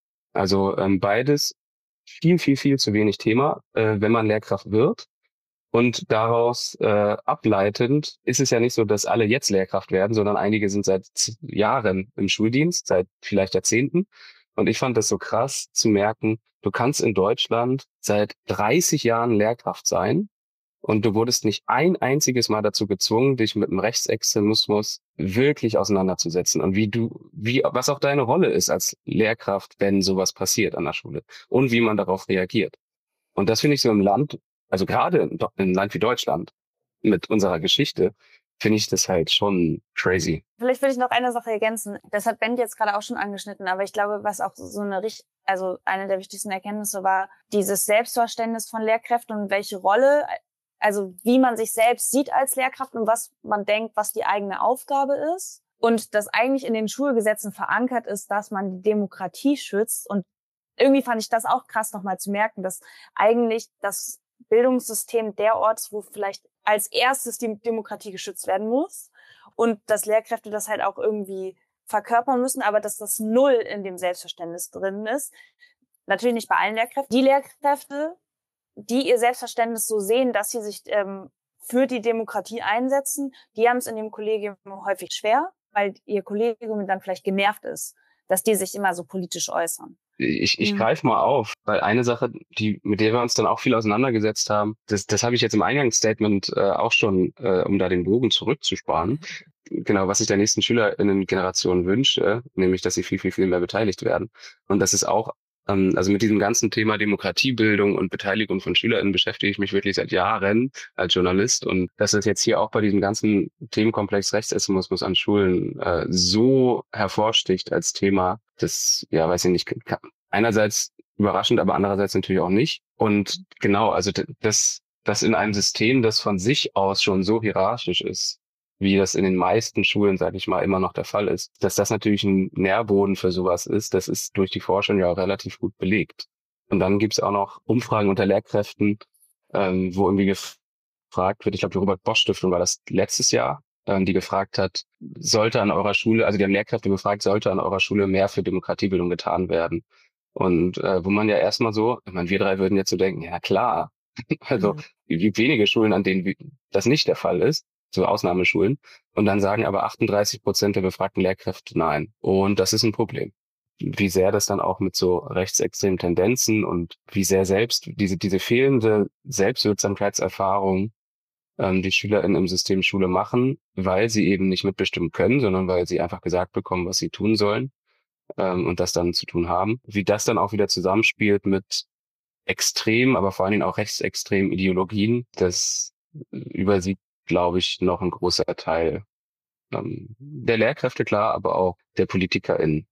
Speaker 1: Also ähm, beides viel, viel, viel zu wenig Thema, äh, wenn man Lehrkraft wird. Und daraus äh, ableitend ist es ja nicht so, dass alle jetzt Lehrkraft werden, sondern einige sind seit z- Jahren im Schuldienst, seit vielleicht Jahrzehnten. Und ich fand das so krass zu merken, du kannst in Deutschland seit dreißig Jahren Lehrkraft sein und du wurdest nicht ein einziges Mal dazu gezwungen, dich mit dem Rechtsextremismus wirklich auseinanderzusetzen und wie du, wie, was auch deine Rolle ist als Lehrkraft, wenn sowas passiert an der Schule und wie man darauf reagiert. Und das finde ich so im Land, also gerade in Do- in einem Land wie Deutschland mit unserer Geschichte, finde ich das halt schon crazy.
Speaker 2: Vielleicht will ich noch eine Sache ergänzen. Das hat Ben jetzt gerade auch schon angeschnitten, aber ich glaube, was auch so eine richtig, also eine der wichtigsten Erkenntnisse war, dieses Selbstverständnis von Lehrkräften und welche Rolle, also wie man sich selbst sieht als Lehrkraft und was man denkt, was die eigene Aufgabe ist. Und das eigentlich in den Schulgesetzen verankert ist, dass man die Demokratie schützt. Und irgendwie fand ich das auch krass nochmal zu merken, dass eigentlich das Bildungssystem der Ort ist, wo vielleicht als erstes die Demokratie geschützt werden muss und dass Lehrkräfte das halt auch irgendwie verkörpern müssen, aber dass das Null in dem Selbstverständnis drin ist. Natürlich nicht bei allen Lehrkräften. Die Lehrkräfte, die ihr Selbstverständnis so sehen, dass sie sich ähm, für die Demokratie einsetzen, die haben es in dem Kollegium häufig schwer, weil ihr Kollegium dann vielleicht genervt ist, dass die sich immer so politisch äußern.
Speaker 1: Ich, ich
Speaker 2: Mhm.
Speaker 1: greife mal auf, weil eine Sache, die, mit der wir uns dann auch viel auseinandergesetzt haben, das, das habe ich jetzt im Eingangsstatement äh, auch schon, äh, um da den Bogen zurückzusparen. Genau, was ich der nächsten SchülerInnen-Generation wünsche, nämlich, dass sie viel, viel, viel mehr beteiligt werden. Und das ist auch, ähm, also mit diesem ganzen Thema Demokratiebildung und Beteiligung von SchülerInnen beschäftige ich mich wirklich seit Jahren als Journalist. Und das ist jetzt hier auch bei diesem ganzen Themenkomplex Rechtsextremismus an Schulen äh, so hervorsticht als Thema, das, ja, weiß ich nicht, kann, einerseits überraschend, aber andererseits natürlich auch nicht. Und genau, also d- das, das in einem System, das von sich aus schon so hierarchisch ist, wie das in den meisten Schulen, sage ich mal, immer noch der Fall ist, dass das natürlich ein Nährboden für sowas ist, das ist durch die Forschung ja auch relativ gut belegt. Und dann gibt's auch noch Umfragen unter Lehrkräften, ähm, wo irgendwie gefragt wird, ich glaube, die Robert-Bosch-Stiftung war das letztes Jahr, ähm, die gefragt hat, sollte an eurer Schule, also die haben Lehrkräfte befragt, sollte an eurer Schule mehr für Demokratiebildung getan werden. Und äh, wo man ja erstmal so, ich meine, wir drei würden jetzt so denken, ja klar, also
Speaker 4: Mhm.
Speaker 1: es gibt wenige Schulen, an denen wie- das nicht der Fall ist, so Ausnahmeschulen. Und dann sagen aber achtunddreißig Prozent der befragten Lehrkräfte nein. Und das ist ein Problem. Wie sehr das dann auch mit so rechtsextremen Tendenzen und wie sehr selbst diese, diese fehlende Selbstwirksamkeitserfahrung ähm, die SchülerInnen im System Schule machen, weil sie eben nicht mitbestimmen können, sondern weil sie einfach gesagt bekommen, was sie tun sollen ähm, und das dann zu tun haben. Wie das dann auch wieder zusammenspielt mit extremen, aber vor allen Dingen auch rechtsextremen Ideologien, das übersieht, glaube ich, noch ein großer Teil ähm, der Lehrkräfte, klar, aber auch der PolitikerInnen.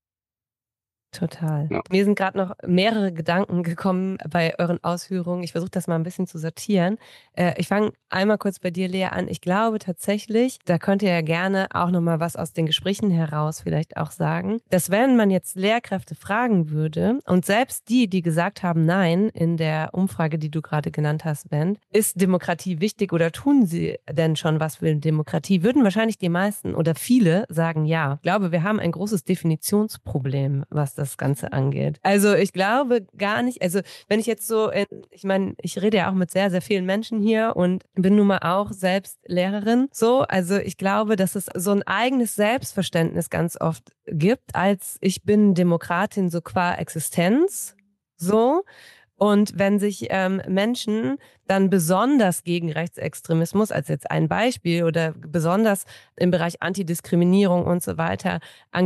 Speaker 4: Total.
Speaker 1: Ja.
Speaker 4: Mir sind gerade noch mehrere Gedanken gekommen bei euren Ausführungen. Ich versuche das mal ein bisschen zu sortieren. Äh, ich fange einmal kurz bei dir, Lea, an. Ich glaube tatsächlich, da könnt ihr ja gerne auch nochmal was aus den Gesprächen heraus vielleicht auch sagen, dass wenn man jetzt Lehrkräfte fragen würde und selbst die, die gesagt haben Nein in der Umfrage, die du gerade genannt hast, Ben, ist Demokratie wichtig oder tun sie denn schon was für Demokratie, würden wahrscheinlich die meisten oder viele sagen ja. Ich glaube, wir haben ein großes Definitionsproblem, was das Ganze angeht. Also ich glaube gar nicht, also wenn ich jetzt so, in, ich meine, ich rede ja auch mit sehr, sehr vielen Menschen hier und bin nun mal auch selbst Lehrerin, so, also ich glaube, dass es so ein eigenes Selbstverständnis ganz oft gibt, als ich bin Demokratin so qua Existenz, so. Und wenn sich ähm, Menschen dann besonders gegen Rechtsextremismus, als jetzt ein Beispiel, oder besonders im Bereich Antidiskriminierung und so weiter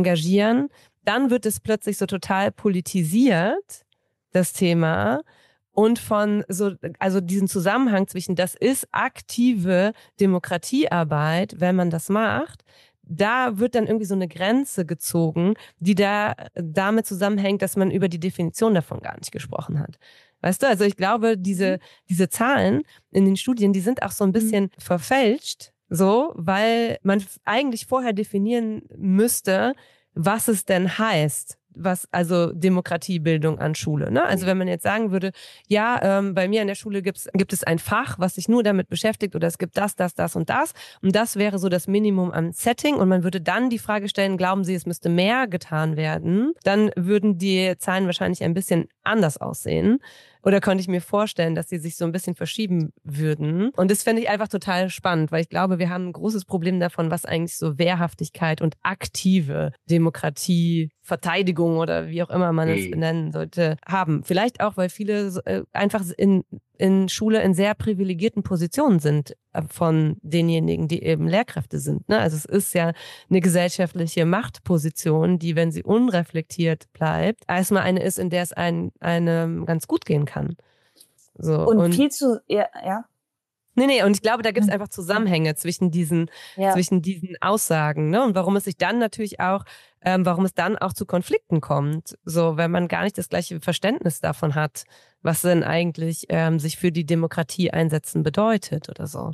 Speaker 4: engagieren, dann wird es plötzlich so total politisiert, das Thema. und von so, also diesen Zusammenhang zwischen, das ist aktive Demokratiearbeit, wenn man das macht, da wird dann irgendwie so eine Grenze gezogen, die da damit zusammenhängt, dass man über die Definition davon gar nicht gesprochen hat. Weißt du, also ich glaube, diese, diese Zahlen in den Studien, die sind auch so ein bisschen verfälscht, so, weil man eigentlich vorher definieren müsste, was es denn heißt, was also Demokratiebildung an Schule. Ne? Also wenn man jetzt sagen würde, ja, ähm, bei mir an der Schule gibt's, gibt es ein Fach, was sich nur damit beschäftigt, oder es gibt das, das, das und das, und das wäre so das Minimum am Setting, und man würde dann die Frage stellen, glauben Sie, es müsste mehr getan werden, dann würden die Zahlen wahrscheinlich ein bisschen anders aussehen. Oder könnte ich mir vorstellen, dass sie sich so ein bisschen verschieben würden. Und das fände ich einfach total spannend, weil ich glaube, wir haben ein großes Problem davon, was eigentlich so Wehrhaftigkeit und aktive Demokratie, Verteidigung oder wie auch immer man es benennen sollte, haben. Vielleicht auch, weil viele äh, einfach in, in Schule in sehr privilegierten Positionen sind äh, von denjenigen, die eben Lehrkräfte sind. Ne? Also es ist ja eine gesellschaftliche Machtposition, die, wenn sie unreflektiert bleibt, erstmal eine ist, in der es einem eine ganz gut gehen kann. So,
Speaker 2: und,
Speaker 4: und
Speaker 2: viel zu, ja, ja.
Speaker 4: Nee, nee, und ich glaube, da gibt es einfach Zusammenhänge zwischen diesen, ja. zwischen diesen Aussagen, ne? Und warum es sich dann natürlich auch, ähm, warum es dann auch zu Konflikten kommt. So, wenn man gar nicht das gleiche Verständnis davon hat, was denn eigentlich ähm, sich für die Demokratie einsetzen bedeutet oder so.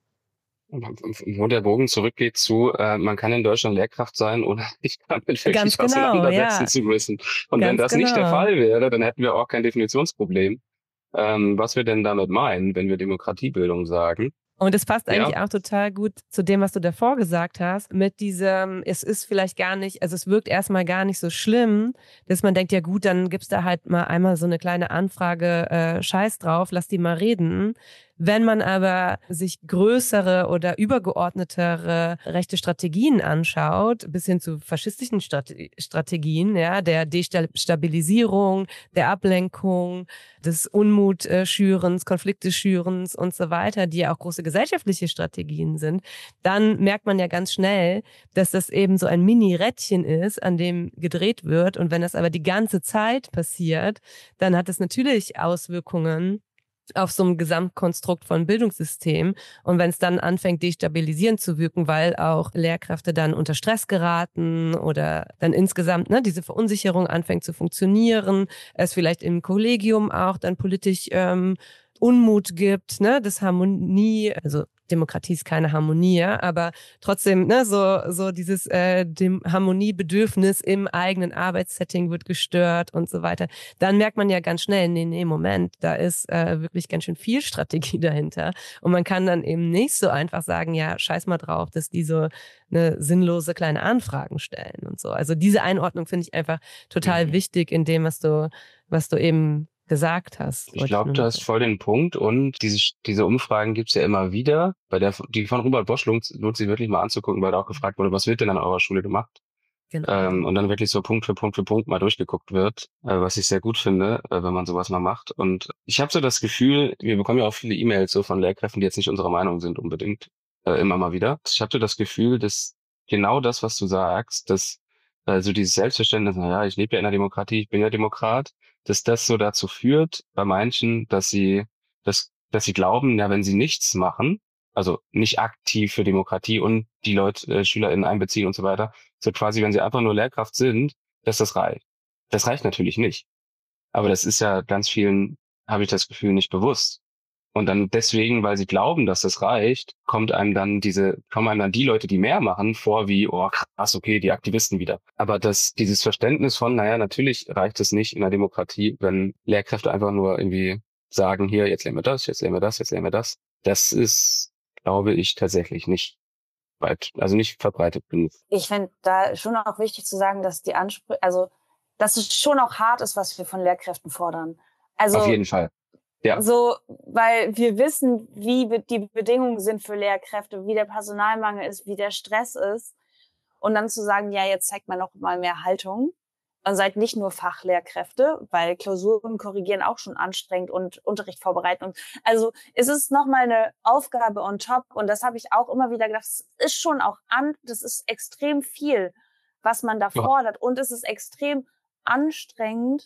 Speaker 1: Wo der Bogen zurückgeht zu, äh, man kann in Deutschland Lehrkraft sein, ohne sich damit wirklich
Speaker 4: Ganz genau,
Speaker 1: auseinandersetzen
Speaker 4: ja.
Speaker 1: zu müssen. Und
Speaker 4: Ganz
Speaker 1: wenn das
Speaker 4: genau.
Speaker 1: nicht der Fall wäre, dann hätten wir auch kein Definitionsproblem. Ähm, was wir denn damit meinen, wenn wir Demokratiebildung sagen.
Speaker 4: Und es passt eigentlich
Speaker 1: ja.
Speaker 4: auch total gut zu dem, was du davor gesagt hast, mit diesem, es ist vielleicht gar nicht, also es wirkt erstmal gar nicht so schlimm, dass man denkt, ja gut, dann gibt's da halt mal einmal so eine kleine Anfrage, äh, scheiß drauf, lass die mal reden. Wenn man aber sich größere oder übergeordnetere rechte Strategien anschaut, bis hin zu faschistischen Strate- Strategien, ja, der Destabilisierung, der Ablenkung, des Unmutschürens, Konflikteschürens und so weiter, die ja auch große gesellschaftliche Strategien sind, dann merkt man ja ganz schnell, dass das eben so ein Mini-Rädchen ist, an dem gedreht wird. Und wenn das aber die ganze Zeit passiert, dann hat es natürlich Auswirkungen auf so einem Gesamtkonstrukt von Bildungssystem. Und wenn es dann anfängt, destabilisierend zu wirken, weil auch Lehrkräfte dann unter Stress geraten oder dann insgesamt ne, diese Verunsicherung anfängt zu funktionieren, es vielleicht im Kollegium auch dann politisch ähm, Unmut gibt, ne, das Harmonie, also Demokratie ist keine Harmonie, ja, aber trotzdem, ne, so so dieses äh, dem Harmoniebedürfnis im eigenen Arbeitssetting wird gestört und so weiter. Dann merkt man ja ganz schnell, nee, nee, Moment, da ist äh, wirklich ganz schön viel Strategie dahinter. Und man kann dann eben nicht so einfach sagen, ja, scheiß mal drauf, dass die so eine sinnlose kleine Anfragen stellen und so. Also diese Einordnung finde ich einfach total mhm. wichtig in dem, was du, was du eben gesagt hast.
Speaker 1: Ich glaube, du hast voll den Punkt, und diese diese Umfragen gibt's ja immer wieder. Bei der die von Robert Bosch lohnt, lohnt sich wirklich mal anzugucken, weil da auch gefragt wurde, was wird denn an eurer Schule gemacht? Genau. Ähm, und dann wirklich so Punkt für Punkt für Punkt mal durchgeguckt wird, äh, was ich sehr gut finde, äh, wenn man sowas mal macht. Und ich habe so das Gefühl, wir bekommen ja auch viele E-Mails so von Lehrkräften, die jetzt nicht unserer Meinung sind unbedingt, äh, immer mal wieder. Ich habe so das Gefühl, dass genau das, was du sagst, dass also dieses Selbstverständnis, naja, ich lebe ja in der Demokratie, ich bin ja Demokrat, dass das so dazu führt bei manchen, dass sie, dass, dass sie glauben, ja, wenn sie nichts machen, also nicht aktiv für Demokratie und die Leute, äh, SchülerInnen einbeziehen und so weiter, so quasi, wenn sie einfach nur Lehrkraft sind, dass das reicht. Das reicht natürlich nicht. Aber das ist ja ganz vielen, habe ich das Gefühl, nicht bewusst. Und dann deswegen, weil sie glauben, dass das reicht, kommt einem dann diese, kommen einem dann die Leute, die mehr machen, vor wie, oh krass, okay, die Aktivisten wieder. Aber das, dieses Verständnis von, naja, natürlich reicht es nicht in der Demokratie, wenn Lehrkräfte einfach nur irgendwie sagen, hier, jetzt lernen wir das, jetzt lernen wir das, jetzt lernen wir das. Das ist, glaube ich, tatsächlich nicht weit, also nicht verbreitet genug.
Speaker 2: Ich finde da schon auch wichtig zu sagen, dass die Ansprüche, also, dass es schon auch hart ist, was wir von Lehrkräften fordern. Also.
Speaker 1: Auf jeden Fall. Ja.
Speaker 2: So, weil wir wissen, wie die Bedingungen sind für Lehrkräfte, wie der Personalmangel ist, wie der Stress ist. Und dann zu sagen, ja, jetzt zeigt man noch mal mehr Haltung. Und seid nicht nur Fachlehrkräfte, weil Klausuren korrigieren auch schon anstrengend und Unterricht vorbereiten. Und also es ist noch mal eine Aufgabe on top. Und das habe ich auch immer wieder gedacht, es ist schon auch an, das ist extrem viel, was man da fordert. Und es ist extrem anstrengend,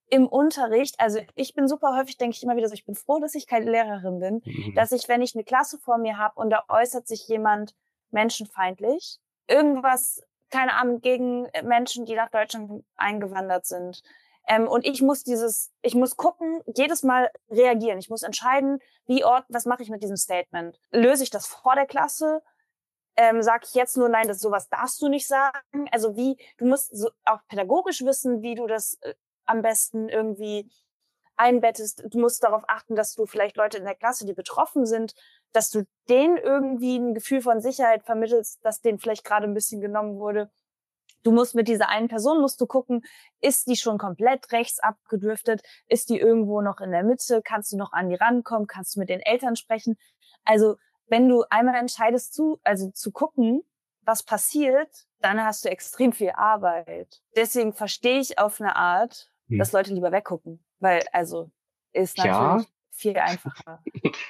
Speaker 2: im Unterricht, also ich bin super häufig, denke ich immer wieder so, ich bin froh, dass ich keine Lehrerin bin,
Speaker 1: Mhm.
Speaker 2: dass ich, wenn ich eine Klasse vor mir habe und da äußert sich jemand menschenfeindlich, irgendwas, keine Ahnung, gegen Menschen, die nach Deutschland eingewandert sind. Ähm, und ich muss dieses, ich muss gucken, jedes Mal reagieren. Ich muss entscheiden, wie Ort, was mache ich mit diesem Statement? Löse ich das vor der Klasse? Ähm, sage ich jetzt nur, nein, das sowas darfst du nicht sagen? Also wie, du musst so auch pädagogisch wissen, wie du das äh, am besten irgendwie einbettest. Du musst darauf achten, dass du vielleicht Leute in der Klasse, die betroffen sind, dass du denen irgendwie ein Gefühl von Sicherheit vermittelst, dass denen vielleicht gerade ein bisschen genommen wurde. Du musst mit dieser einen Person, musst du gucken, ist die schon komplett rechts abgedriftet? Ist die irgendwo noch in der Mitte? Kannst du noch an die rankommen? Kannst du mit den Eltern sprechen? Also, wenn du einmal entscheidest, zu, also zu gucken, was passiert, dann hast du extrem viel Arbeit. Deswegen verstehe ich auf eine Art,
Speaker 1: Hm.
Speaker 2: dass Leute lieber weggucken. Weil, also, ist
Speaker 1: Ja.
Speaker 2: natürlich viel einfacher.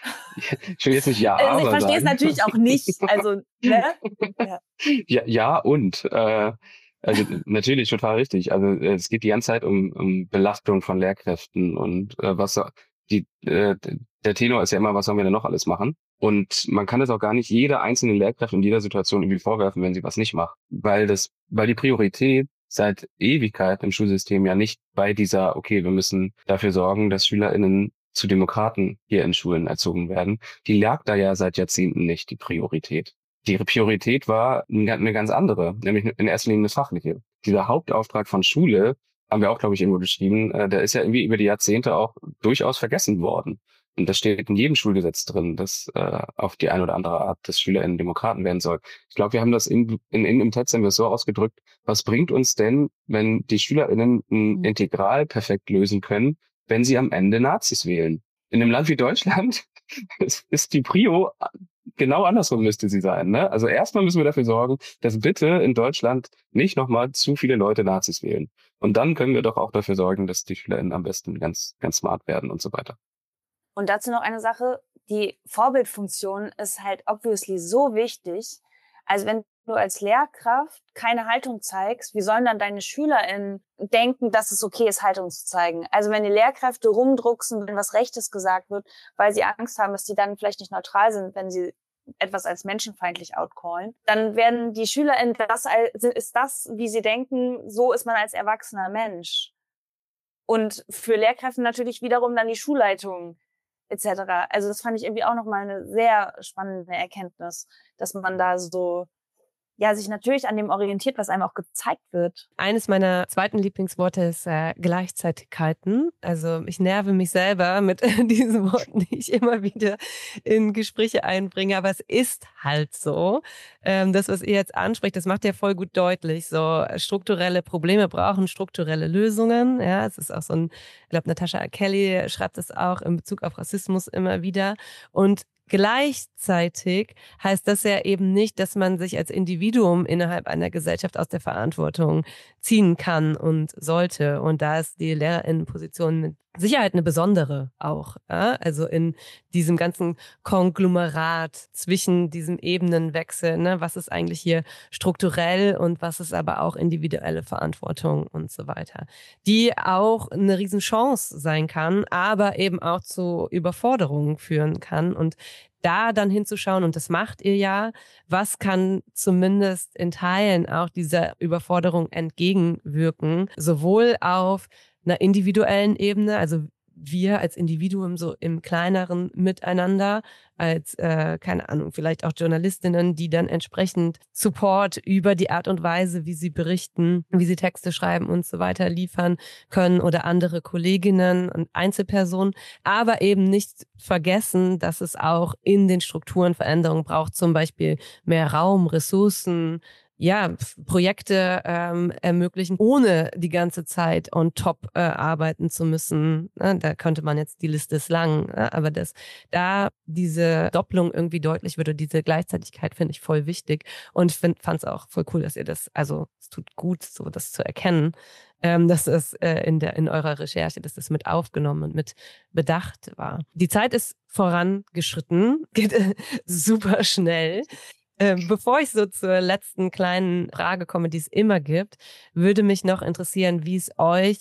Speaker 1: Ich will jetzt nicht ja,
Speaker 2: Also, ich
Speaker 1: aber
Speaker 2: verstehe es
Speaker 1: sagen.
Speaker 2: natürlich auch nicht. Also, ne? Ja.
Speaker 1: Ja, ja und äh, also natürlich total richtig. Also äh, es geht die ganze Zeit um, um Belastung von Lehrkräften und äh, was so- die äh, der Tenor ist ja immer, was sollen wir denn noch alles machen? Und man kann es auch gar nicht jeder einzelne Lehrkraft in jeder Situation irgendwie vorwerfen, wenn sie was nicht macht, weil das, weil die Priorität seit Ewigkeit im Schulsystem ja nicht bei dieser, okay, wir müssen dafür sorgen, dass SchülerInnen zu Demokraten hier in Schulen erzogen werden. Die lag da ja seit Jahrzehnten nicht, die Priorität. Die Priorität war eine ganz andere, nämlich in erster Linie das Fachliche. Dieser Hauptauftrag von Schule, haben wir auch, glaube ich, irgendwo beschrieben, äh, der ist ja irgendwie über die Jahrzehnte auch durchaus vergessen worden. Und das steht in jedem Schulgesetz drin, dass äh, auf die eine oder andere Art das SchülerInnen Demokraten werden soll. Ich glaube, wir haben das in, in, in im Text haben wir es so ausgedrückt, was bringt uns denn, wenn die SchülerInnen ein
Speaker 2: Mhm.
Speaker 1: Integral perfekt lösen können, wenn sie am Ende Nazis wählen? In einem Land wie Deutschland ist, ist die Prio genau andersrum müsste sie sein. Ne? Also erstmal müssen wir dafür sorgen, dass bitte in Deutschland nicht nochmal zu viele Leute Nazis wählen. Und dann können wir doch auch dafür sorgen, dass die SchülerInnen am besten ganz, ganz smart werden und so weiter.
Speaker 2: Und dazu noch eine Sache, die Vorbildfunktion ist halt obviously so wichtig. Also wenn du als Lehrkraft keine Haltung zeigst, wie sollen dann deine SchülerInnen denken, dass es okay ist, Haltung zu zeigen? Also wenn die Lehrkräfte rumdrucksen, wenn was Rechtes gesagt wird, weil sie Angst haben, dass die dann vielleicht nicht neutral sind, wenn sie etwas als menschenfeindlich outcallen, dann werden die SchülerInnen, das ist das, wie sie denken, so ist man als erwachsener Mensch. Und für Lehrkräfte natürlich wiederum dann die Schulleitung et cetera. Also das fand ich irgendwie auch nochmal eine sehr spannende Erkenntnis, dass man da so, ja, sich natürlich an dem orientiert, was einem auch gezeigt wird.
Speaker 4: Eines meiner zweiten Lieblingsworte ist äh, Gleichzeitigkeiten. Also ich nerve mich selber mit diesen Worten, die ich immer wieder in Gespräche einbringe. Aber es ist halt so. Ähm, das, was ihr jetzt anspricht, das macht ja voll gut deutlich. So strukturelle Probleme brauchen strukturelle Lösungen. Ja, es ist auch so ein, ich glaube, Natascha Kelly schreibt das auch in Bezug auf Rassismus immer wieder. Und gleichzeitig heißt das ja eben nicht, dass man sich als Individuum innerhalb einer Gesellschaft aus der Verantwortung ziehen kann und sollte. Und da ist die Lehrerinnenposition mit Sicherheit eine besondere auch. Ja? Also in diesem ganzen Konglomerat zwischen diesem Ebenenwechsel, ne? Was ist eigentlich hier strukturell und was ist aber auch individuelle Verantwortung und so weiter. Die auch eine Riesenchance sein kann, aber eben auch zu Überforderungen führen kann. Und da dann hinzuschauen, und das macht ihr ja, was kann zumindest in Teilen auch dieser Überforderung entgegenwirken, sowohl auf einer individuellen Ebene, also wir als Individuum so im kleineren Miteinander, als, äh, keine Ahnung, vielleicht auch Journalistinnen, die dann entsprechend Support über die Art und Weise, wie sie berichten, wie sie Texte schreiben und so weiter liefern können oder andere Kolleginnen und Einzelpersonen, aber eben nicht vergessen, dass es auch in den Strukturen Veränderungen braucht, zum Beispiel mehr Raum, Ressourcen, ja, Projekte ähm, ermöglichen, ohne die ganze Zeit on top äh, arbeiten zu müssen. Ne? Da könnte man jetzt, die Liste ist lang, ne? Aber das, da diese Doppelung irgendwie deutlich wird und diese Gleichzeitigkeit finde ich voll wichtig und fand es auch voll cool, dass ihr das, also es tut gut, so das zu erkennen, ähm, dass es äh, in der in eurer Recherche, dass das mit aufgenommen und mit bedacht war. Die Zeit ist vorangeschritten, geht äh, super schnell. Bevor ich so zur letzten kleinen Frage komme, die es immer gibt, würde mich noch interessieren, wie es euch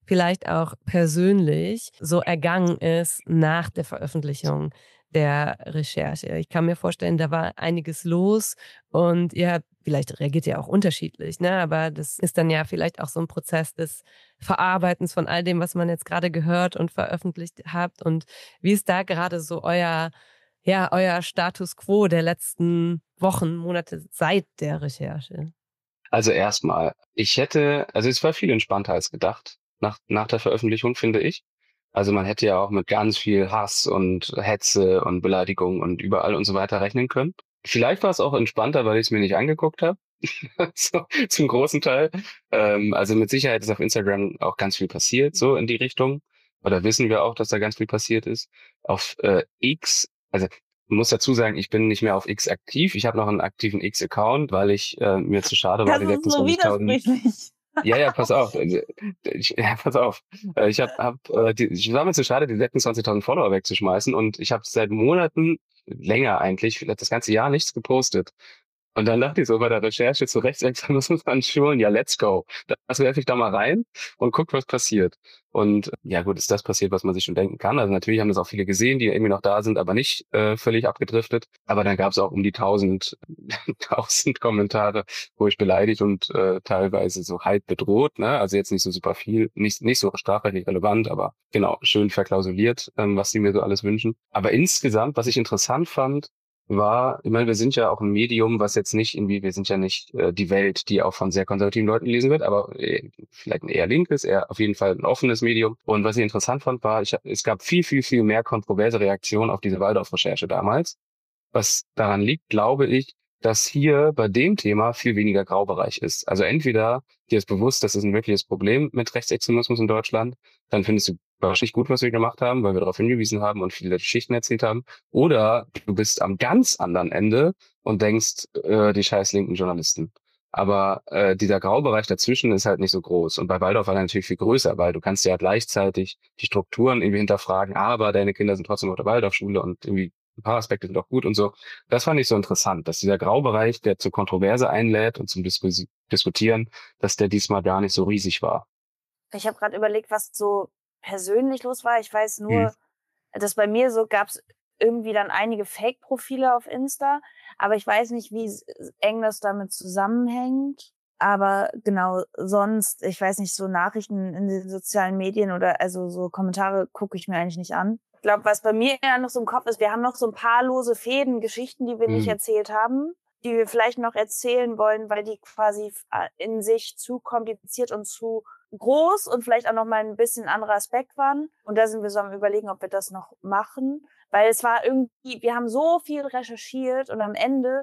Speaker 4: vielleicht auch persönlich so ergangen ist nach der Veröffentlichung der Recherche. Ich kann mir vorstellen, da war einiges los und ihr habt, vielleicht reagiert ihr auch unterschiedlich, ne? Aber das ist dann ja vielleicht auch so ein Prozess des Verarbeitens von all dem, was man jetzt gerade gehört und veröffentlicht habt. Und wie ist da gerade so euer, ja, euer Status quo der letzten Wochen, Monate seit der Recherche?
Speaker 1: Also erstmal, ich hätte, also es war viel entspannter als gedacht nach, nach der Veröffentlichung, finde ich. Also man hätte ja auch mit ganz viel Hass und Hetze und Beleidigung und überall und so weiter rechnen können. Vielleicht war es auch entspannter, weil ich es mir nicht angeguckt habe. So, zum großen Teil. Ähm, also mit Sicherheit ist auf Instagram auch ganz viel passiert, so in die Richtung. Oder wissen wir auch, dass da ganz viel passiert ist. Auf äh, X, also ich muss dazu sagen, ich bin nicht mehr auf X aktiv. Ich habe noch einen aktiven X-Account, weil ich äh, mir zu schade war,
Speaker 2: Das
Speaker 1: die
Speaker 2: ist so
Speaker 1: sechsundzwanzigtausend.
Speaker 2: widersprüchlich.
Speaker 1: Ja, ja, pass auf. Also, Ich, ja, pass auf. Äh, Ich hab, hab, äh, die, ich war mir zu schade, die sechsundzwanzigtausend Follower wegzuschmeißen und ich habe seit Monaten, länger eigentlich, vielleicht das ganze Jahr nichts gepostet. Und dann dachte ich so bei der Recherche zu Rechtsextremismus an Schulen, ja, let's go. Das werfe ich da mal rein und guck, was passiert. Und ja, gut, ist das passiert, was man sich schon denken kann. Also natürlich haben das auch viele gesehen, die irgendwie noch da sind, aber nicht äh, völlig abgedriftet. Aber dann gab es auch um die tausend, tausend Kommentare, wo ich beleidigt und äh, teilweise so halb bedroht. Ne? Also jetzt nicht so super viel, nicht nicht so strafrechtlich relevant, aber genau, schön verklausuliert, ähm, was die mir so alles wünschen. Aber insgesamt, was ich interessant fand, war, ich meine, wir sind ja auch ein Medium, was jetzt nicht irgendwie, wir sind ja nicht äh, die Welt, die auch von sehr konservativen Leuten gelesen wird, aber äh, vielleicht ein eher linkes, eher auf jeden Fall ein offenes Medium. Und was ich interessant fand, war, ich, hab- es gab viel, viel, viel mehr kontroverse Reaktionen auf diese Waldorf-Recherche damals. Was daran liegt, glaube ich, dass hier bei dem Thema viel weniger Graubereich ist. Also entweder dir ist bewusst, das ist ein wirkliches Problem mit Rechtsextremismus in Deutschland, dann findest du wahrscheinlich gut, was wir gemacht haben, weil wir darauf hingewiesen haben und viele Geschichten erzählt haben. Oder du bist am ganz anderen Ende und denkst, äh, die scheiß linken Journalisten. Aber äh, dieser Graubereich dazwischen ist halt nicht so groß. Und bei Waldorf war er natürlich viel größer, weil du kannst ja gleichzeitig die Strukturen irgendwie hinterfragen, aber deine Kinder sind trotzdem auf der Waldorfschule und irgendwie ein paar Aspekte sind auch gut und so. Das fand ich so interessant, dass dieser Graubereich, der zur Kontroverse einlädt und zum Diskus Diskutieren, dass der diesmal gar nicht so riesig war.
Speaker 2: Ich habe gerade überlegt, was so persönlich los war. Ich weiß
Speaker 1: Hm.
Speaker 2: nur, dass bei mir so gab es irgendwie dann einige Fake-Profile auf Insta, aber ich weiß nicht, wie s- eng das damit zusammenhängt. Aber genau, sonst, ich weiß nicht, so Nachrichten in den sozialen Medien oder also so Kommentare gucke ich mir eigentlich nicht an. Ich glaube, was bei mir ja noch so im Kopf ist, wir haben noch so ein paar lose Fäden, Geschichten, die wir nicht
Speaker 1: Hm.
Speaker 2: erzählt haben, die wir vielleicht noch erzählen wollen, weil die quasi äh, in sich zu kompliziert und zu groß und vielleicht auch noch mal ein bisschen anderer Aspekt waren. Und da sind wir so am Überlegen, ob wir das noch machen. Weil es war irgendwie, wir haben so viel recherchiert und am Ende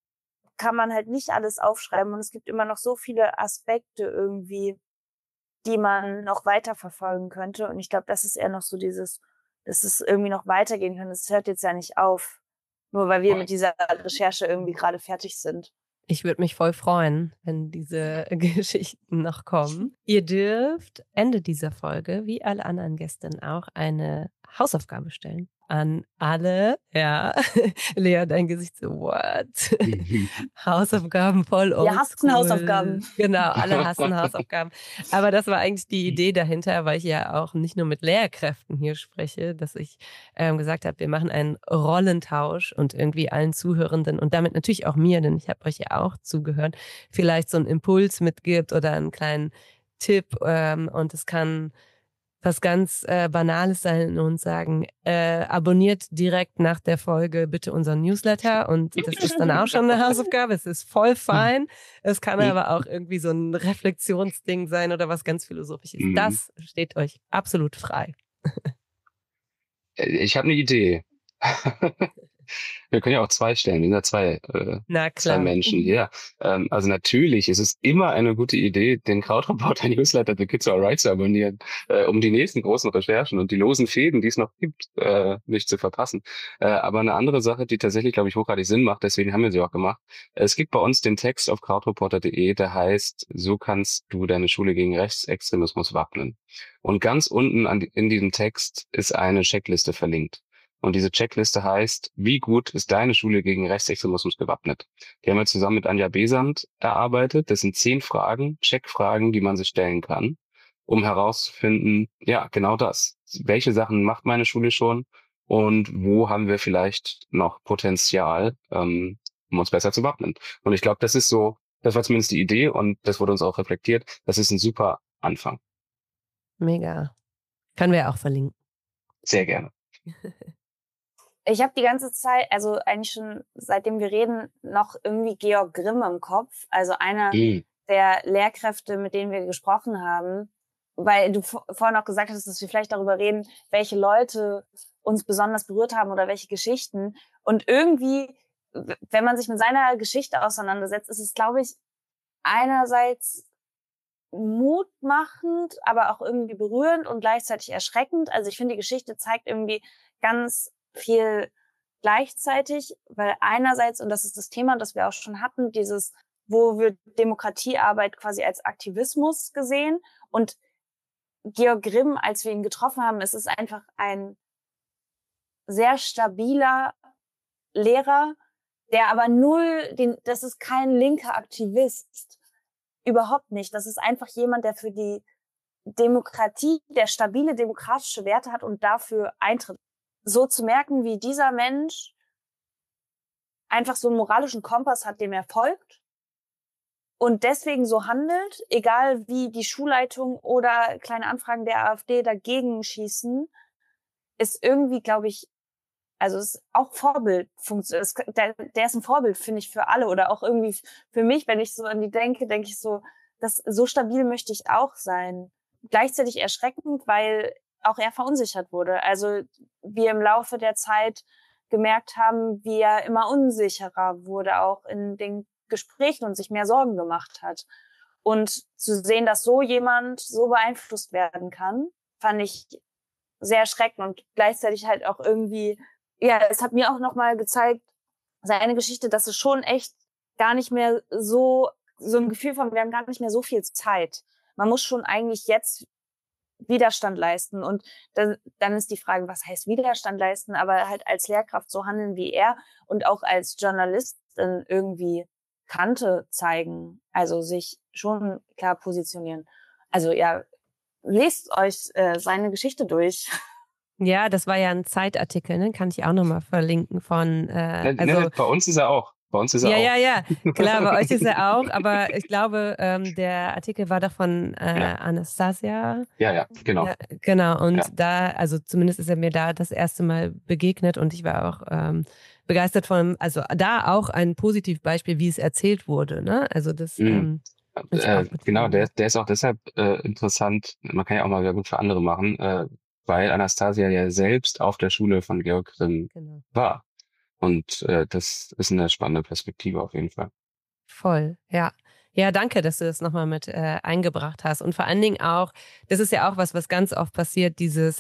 Speaker 2: kann man halt nicht alles aufschreiben und es gibt immer noch so viele Aspekte irgendwie, die man noch weiterverfolgen könnte. Und ich glaube, das ist eher noch so dieses, dass es irgendwie noch weitergehen kann. Es hört jetzt ja nicht auf, nur weil wir mit dieser Recherche irgendwie gerade fertig sind.
Speaker 4: Ich würde mich voll freuen, wenn diese Geschichten noch kommen. Ihr dürft Ende dieser Folge, wie alle anderen Gäste auch, eine Hausaufgabe stellen. An alle, ja, Lea, dein Gesicht so, what? Hausaufgaben voll
Speaker 2: Wir hassen
Speaker 4: oldschool.
Speaker 2: Hausaufgaben.
Speaker 4: Genau, alle hassen Hausaufgaben. Aber das war eigentlich die Idee dahinter, weil ich ja auch nicht nur mit Lehrkräften hier spreche, dass ich ähm, gesagt habe, wir machen einen Rollentausch und irgendwie allen Zuhörenden und damit natürlich auch mir, denn ich habe euch ja auch zugehört, vielleicht so einen Impuls mitgibt oder einen kleinen Tipp ähm, und es kann was ganz äh, Banales sein und sagen, äh, abonniert direkt nach der Folge bitte unseren Newsletter und das ist dann auch schon eine Hausaufgabe, es ist voll fein, es kann aber auch irgendwie so ein Reflexionsding sein oder was ganz Philosophisches.
Speaker 1: Mhm.
Speaker 4: Das steht euch absolut frei.
Speaker 1: Ich habe eine Idee. Wir können ja auch zwei stellen. Wir sind ja zwei, äh,
Speaker 4: Na
Speaker 1: zwei
Speaker 4: klar.
Speaker 1: Menschen hier. Ähm, also natürlich ist es immer eine gute Idee, den Krautreporter Newsletter The Kids Are Right zu abonnieren, äh, um die nächsten großen Recherchen und die losen Fäden, die es noch gibt, äh, nicht zu verpassen. Äh, aber eine andere Sache, die tatsächlich, glaube ich, hochgradig Sinn macht, deswegen haben wir sie auch gemacht. Es gibt bei uns den Text auf krautreporter punkt de, der heißt, so kannst du deine Schule gegen Rechtsextremismus wappnen. Und ganz unten an, in diesem Text ist eine Checkliste verlinkt. Und diese Checkliste heißt, wie gut ist deine Schule gegen Rechtsextremismus gewappnet? Die haben wir zusammen mit Anja Besant erarbeitet. Das sind zehn Fragen, Checkfragen, die man sich stellen kann. um herauszufinden, ja, genau das. Welche Sachen macht meine Schule schon und wo haben wir vielleicht noch Potenzial, ähm, um uns besser zu wappnen. Und ich glaube, das ist so, das war zumindest die Idee und das wurde uns auch reflektiert. Das ist ein super Anfang.
Speaker 4: Mega. Können wir auch verlinken.
Speaker 1: Sehr gerne.
Speaker 2: Ich habe die ganze Zeit, also eigentlich schon seitdem wir reden, noch irgendwie Georg Grimm im Kopf. Also einer
Speaker 1: Mhm.
Speaker 2: der Lehrkräfte, mit denen wir gesprochen haben. Weil du vorhin auch gesagt hast, dass wir vielleicht darüber reden, welche Leute uns besonders berührt haben oder welche Geschichten. Und irgendwie, wenn man sich mit seiner Geschichte auseinandersetzt, ist es, glaube ich, einerseits mutmachend, aber auch irgendwie berührend und gleichzeitig erschreckend. Also ich finde, die Geschichte zeigt irgendwie ganz viel gleichzeitig, weil einerseits, und das ist das Thema, das wir auch schon hatten, dieses, wo wird Demokratiearbeit quasi als Aktivismus gesehen, und Georg Grimm, als wir ihn getroffen haben, es ist einfach ein sehr stabiler Lehrer, der aber null, den, das ist kein linker Aktivist, überhaupt nicht. Das ist einfach jemand, der für die Demokratie, der stabile demokratische Werte hat und dafür eintritt. So zu merken, wie dieser Mensch einfach so einen moralischen Kompass hat, dem er folgt und deswegen so handelt, egal wie die Schulleitung oder kleine Anfragen der AfD dagegen schießen, ist irgendwie, glaube ich, also ist auch Vorbild, der, der ist ein Vorbild, finde ich, für alle oder auch irgendwie für mich, wenn ich so an die denke, denke ich so, das, so stabil möchte ich auch sein. Gleichzeitig erschreckend, weil auch er verunsichert wurde. Also wir im Laufe der Zeit gemerkt haben, wie er immer unsicherer wurde, auch in den Gesprächen und sich mehr Sorgen gemacht hat. Und zu sehen, dass so jemand so beeinflusst werden kann, fand ich sehr erschreckend und gleichzeitig halt auch irgendwie, ja, es hat mir auch nochmal gezeigt, seine Geschichte, dass es schon echt gar nicht mehr so, so ein Gefühl von, wir haben gar nicht mehr so viel Zeit. Man muss schon eigentlich jetzt Widerstand leisten. Und dann, dann ist die Frage, was heißt Widerstand leisten? Aber halt als Lehrkraft so handeln wie er und auch als Journalistin irgendwie Kante zeigen. Also sich schon klar positionieren. Also ja, lest euch äh, seine Geschichte durch.
Speaker 4: Ja, das war ja ein Zeitartikel, ne? Kann ich auch nochmal verlinken von, äh,
Speaker 1: Ne,
Speaker 4: also.
Speaker 1: ne, bei uns ist er auch. Bei uns ist er
Speaker 4: Ja,
Speaker 1: auch.
Speaker 4: ja, ja, klar, bei euch ist er auch, aber ich glaube, ähm, der Artikel war doch von äh,
Speaker 1: Ja.
Speaker 4: Anastasia.
Speaker 1: Ja, ja, genau.
Speaker 4: Ja, genau, und
Speaker 1: Ja.
Speaker 4: da, also zumindest ist er mir da das erste Mal begegnet und ich war auch ähm, begeistert von, also da auch ein Positivbeispiel, wie es erzählt wurde, ne? Also das
Speaker 1: Mhm.
Speaker 4: ähm, ist
Speaker 1: Äh,
Speaker 4: auch
Speaker 1: genau, der, der ist auch deshalb äh, interessant. Man kann ja auch mal wieder gut für andere machen, äh, weil Anastasia ja selbst auf der Schule von Georg Grimm
Speaker 4: genau.
Speaker 1: war. Und äh, das ist eine spannende Perspektive auf jeden Fall.
Speaker 4: Voll, ja. Ja, danke, dass du das nochmal mit äh, eingebracht hast. Und vor allen Dingen auch, das ist ja auch was, was ganz oft passiert, dieses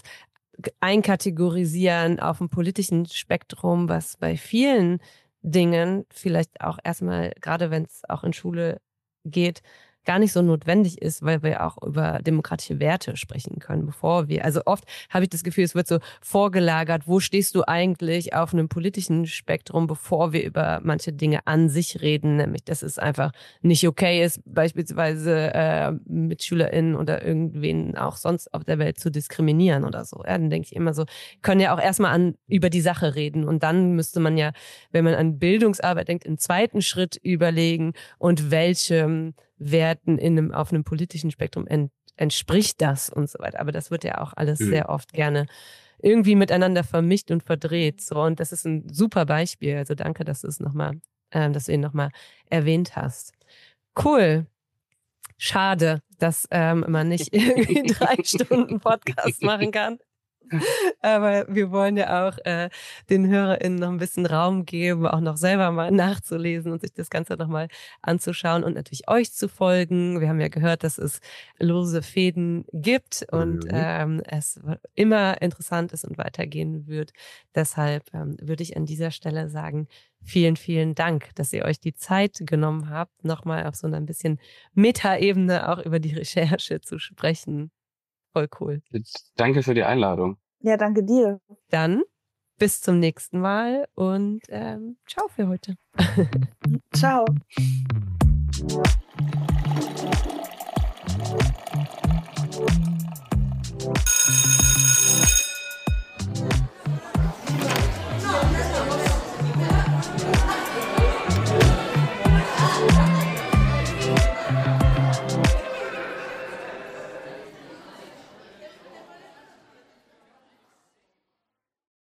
Speaker 4: Einkategorisieren auf dem politischen Spektrum, was bei vielen Dingen vielleicht auch erstmal, gerade wenn es auch in Schule geht, gar nicht so notwendig ist, weil wir auch über demokratische Werte sprechen können, bevor wir, also oft habe ich das Gefühl, es wird so vorgelagert, wo stehst du eigentlich auf einem politischen Spektrum, bevor wir über manche Dinge an sich reden, nämlich, dass es einfach nicht okay ist, beispielsweise äh, MitschülerInnen oder irgendwen auch sonst auf der Welt zu diskriminieren oder so. Ja, dann denke ich immer so, können ja auch erstmal an über die Sache reden und dann müsste man ja, wenn man an Bildungsarbeit denkt, im zweiten Schritt überlegen und welche Werten in einem, auf einem politischen Spektrum ent, entspricht das und so weiter. Aber das wird ja auch alles
Speaker 1: Mhm.
Speaker 4: sehr oft gerne irgendwie miteinander vermischt und verdreht. So, und das ist ein super Beispiel. Also danke, dass du es nochmal, ähm, dass du ihn nochmal erwähnt hast. Cool. Schade, dass ähm, man nicht irgendwie drei Stunden Podcast machen kann. Aber wir wollen ja auch äh, den HörerInnen noch ein bisschen Raum geben, auch noch selber mal nachzulesen und sich das Ganze nochmal anzuschauen und natürlich euch zu folgen. Wir haben ja gehört, dass es lose Fäden gibt und
Speaker 1: Mhm.
Speaker 4: ähm, es immer interessant ist und weitergehen wird. Deshalb ähm, würde ich an dieser Stelle sagen, vielen, vielen Dank, dass ihr euch die Zeit genommen habt, nochmal auf so einer ein bisschen Metaebene auch über die Recherche zu sprechen. Voll cool.
Speaker 1: Danke für die Einladung.
Speaker 2: Ja, danke dir.
Speaker 4: Dann bis zum nächsten Mal und ähm, ciao für heute.
Speaker 2: Ciao.